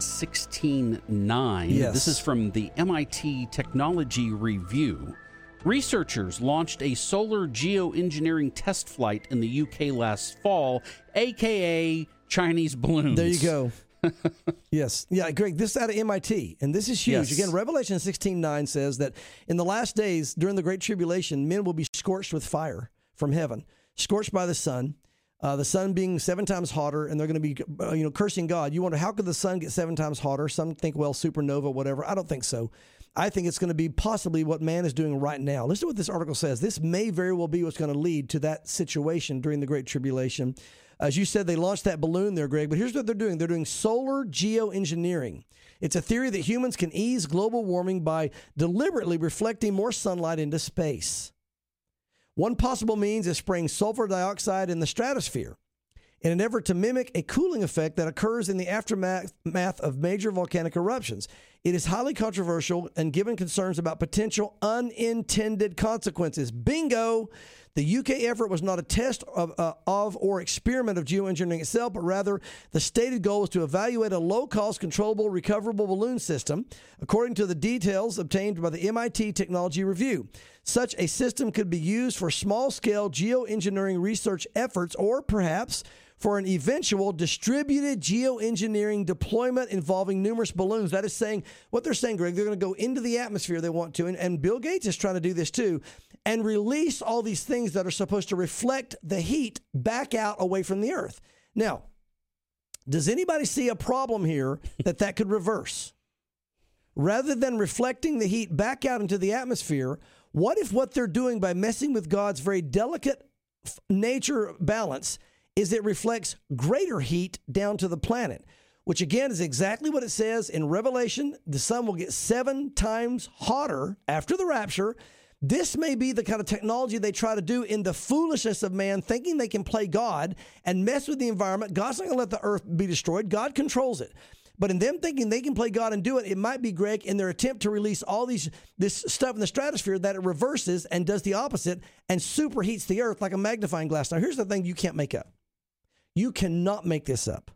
16:9. Yes. This is from the MIT Technology Review. Researchers launched a solar geoengineering test flight in the UK last fall, a.k.a. Chinese balloons. There you go. Yes. Yeah, Greg, this is out of MIT, and this is huge. Yes. Again, Revelation 16:9 says that in the last days, during the Great Tribulation, men will be scorched with fire from heaven, scorched by the sun being 7 times hotter, and they're going to be cursing God. You wonder, how could the sun get 7 times hotter? Some think, well, supernova, whatever. I don't think so. I think it's going to be possibly what man is doing right now. Listen to what this article says. This may very well be what's going to lead to that situation during the Great Tribulation. As you said, they launched that balloon there, Greg, but here's what they're doing. They're doing solar geoengineering. It's a theory that humans can ease global warming by deliberately reflecting more sunlight into space. One possible means is spraying sulfur dioxide in the stratosphere in an effort to mimic a cooling effect that occurs in the aftermath of major volcanic eruptions. It is highly controversial and given concerns about potential unintended consequences. Bingo! The UK effort was not a test of or experiment of geoengineering itself, but rather the stated goal was to evaluate a low-cost, controllable, recoverable balloon system, according to the details obtained by the MIT Technology Review. Such a system could be used for small-scale geoengineering research efforts, or perhaps for an eventual distributed geoengineering deployment involving numerous balloons. That is saying, what they're saying, Greg, they're going to go into the atmosphere they want to, and Bill Gates is trying to do this too, and release all these things that are supposed to reflect the heat back out away from the earth. Now, does anybody see a problem here that could reverse? Rather than reflecting the heat back out into the atmosphere, what if what they're doing by messing with God's very delicate nature balance is it reflects greater heat down to the planet, which again is exactly what it says in Revelation. The sun will get 7 times hotter after the rapture. This may be the kind of technology they try to do in the foolishness of man, thinking they can play God and mess with the environment. God's not going to let the earth be destroyed. God controls it. But in them thinking they can play God and do it, it might be, Greg, in their attempt to release all this stuff in the stratosphere, that it reverses and does the opposite and superheats the earth like a magnifying glass. Now, here's the thing you can't make up. You cannot make this up.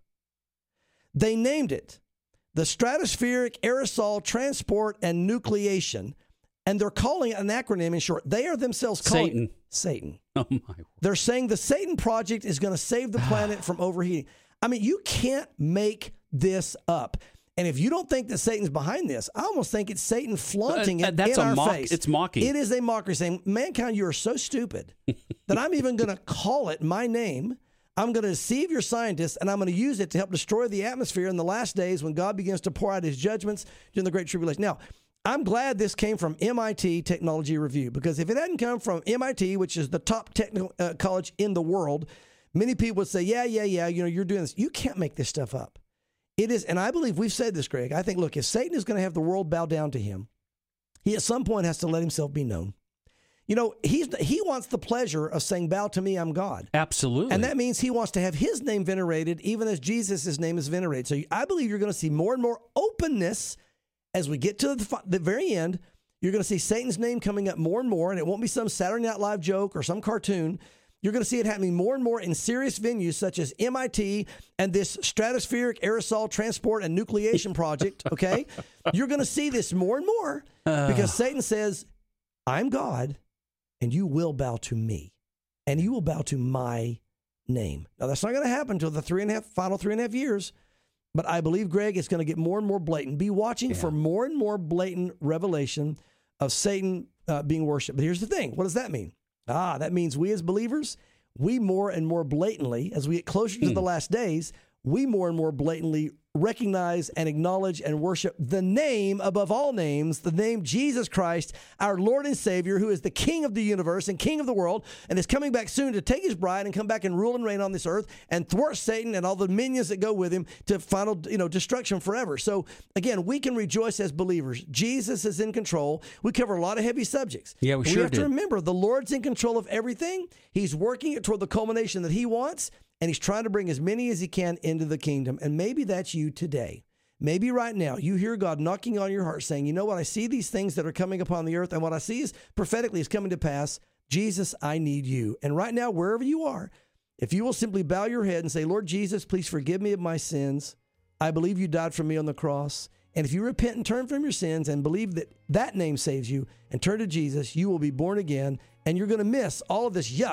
They named it the Stratospheric Aerosol Transport and Nucleation, and they're calling it an acronym in short. They are themselves calling it Satan. Oh, my word. They're saying the Satan Project is going to save the planet from overheating. I mean, you can't make this up. And if you don't think that Satan's behind this, I almost think it's Satan flaunting it that's in a our face. It's mocking. It is a mockery, saying, mankind, you are so stupid that I'm even going to call it my name. I'm going to deceive your scientists, and I'm going to use it to help destroy the atmosphere in the last days when God begins to pour out his judgments during the Great Tribulation. Now, I'm glad this came from MIT Technology Review, because if it hadn't come from MIT, which is the top technical college in the world, many people would say, yeah, you're doing this. You can't make this stuff up. It is, and I believe we've said this, Greg. I think, look, if Satan is going to have the world bow down to him, he at some point has to let himself be known. You know, he wants the pleasure of saying, bow to me, I'm God. Absolutely. And that means he wants to have his name venerated, even as Jesus' name is venerated. So I believe you're going to see more and more openness as we get to the very end. You're going to see Satan's name coming up more and more, and it won't be some Saturday Night Live joke or some cartoon. You're going to see it happening more and more in serious venues such as MIT and this Stratospheric Aerosol Transport and Nucleation Project, okay? You're going to see this more and more because Satan says, I'm God, and you will bow to me, and you will bow to my name. Now, that's not going to happen until the final 3.5 years, but I believe, Greg, it's going to get more and more blatant. Be watching for more and more blatant revelation of Satan being worshipped. But here's the thing. What does that mean? That means we as believers, we more and more blatantly, as we get closer to the last days, we more and more blatantly recognize and acknowledge and worship the name above all names, the name Jesus Christ, our Lord and Savior, who is the King of the universe and King of the world, and is coming back soon to take his bride and come back and rule and reign on this earth and thwart Satan and all the minions that go with him to final, destruction forever. So again, we can rejoice as believers. Jesus is in control. We cover a lot of heavy subjects. Yeah, we sure have did. to remember the Lord's in control of everything. He's working it toward the culmination that he wants. And he's trying to bring as many as he can into the kingdom. And maybe that's you today. Maybe right now you hear God knocking on your heart saying, you know what, I see these things that are coming upon the earth. And what I see is prophetically is coming to pass. Jesus, I need you. And right now, wherever you are, if you will simply bow your head and say, Lord Jesus, please forgive me of my sins. I believe you died for me on the cross. And if you repent and turn from your sins and believe that that name saves you and turn to Jesus, you will be born again. And you're going to miss all of this yuck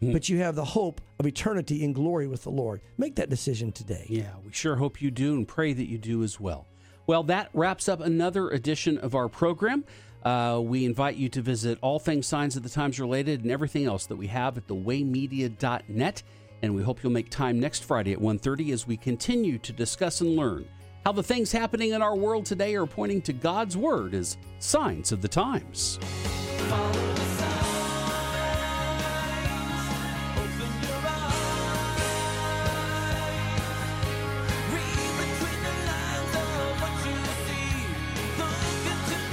but you have the hope of eternity in glory with the Lord. Make that decision today. Yeah, we sure hope you do and pray that you do as well. Well, that wraps up another edition of our program. We invite you to visit all things Signs of the Times related and everything else that we have at thewaymedia.net. And we hope you'll make time next Friday at 1:30 as we continue to discuss and learn how the things happening in our world today are pointing to God's Word as signs of the times. Follow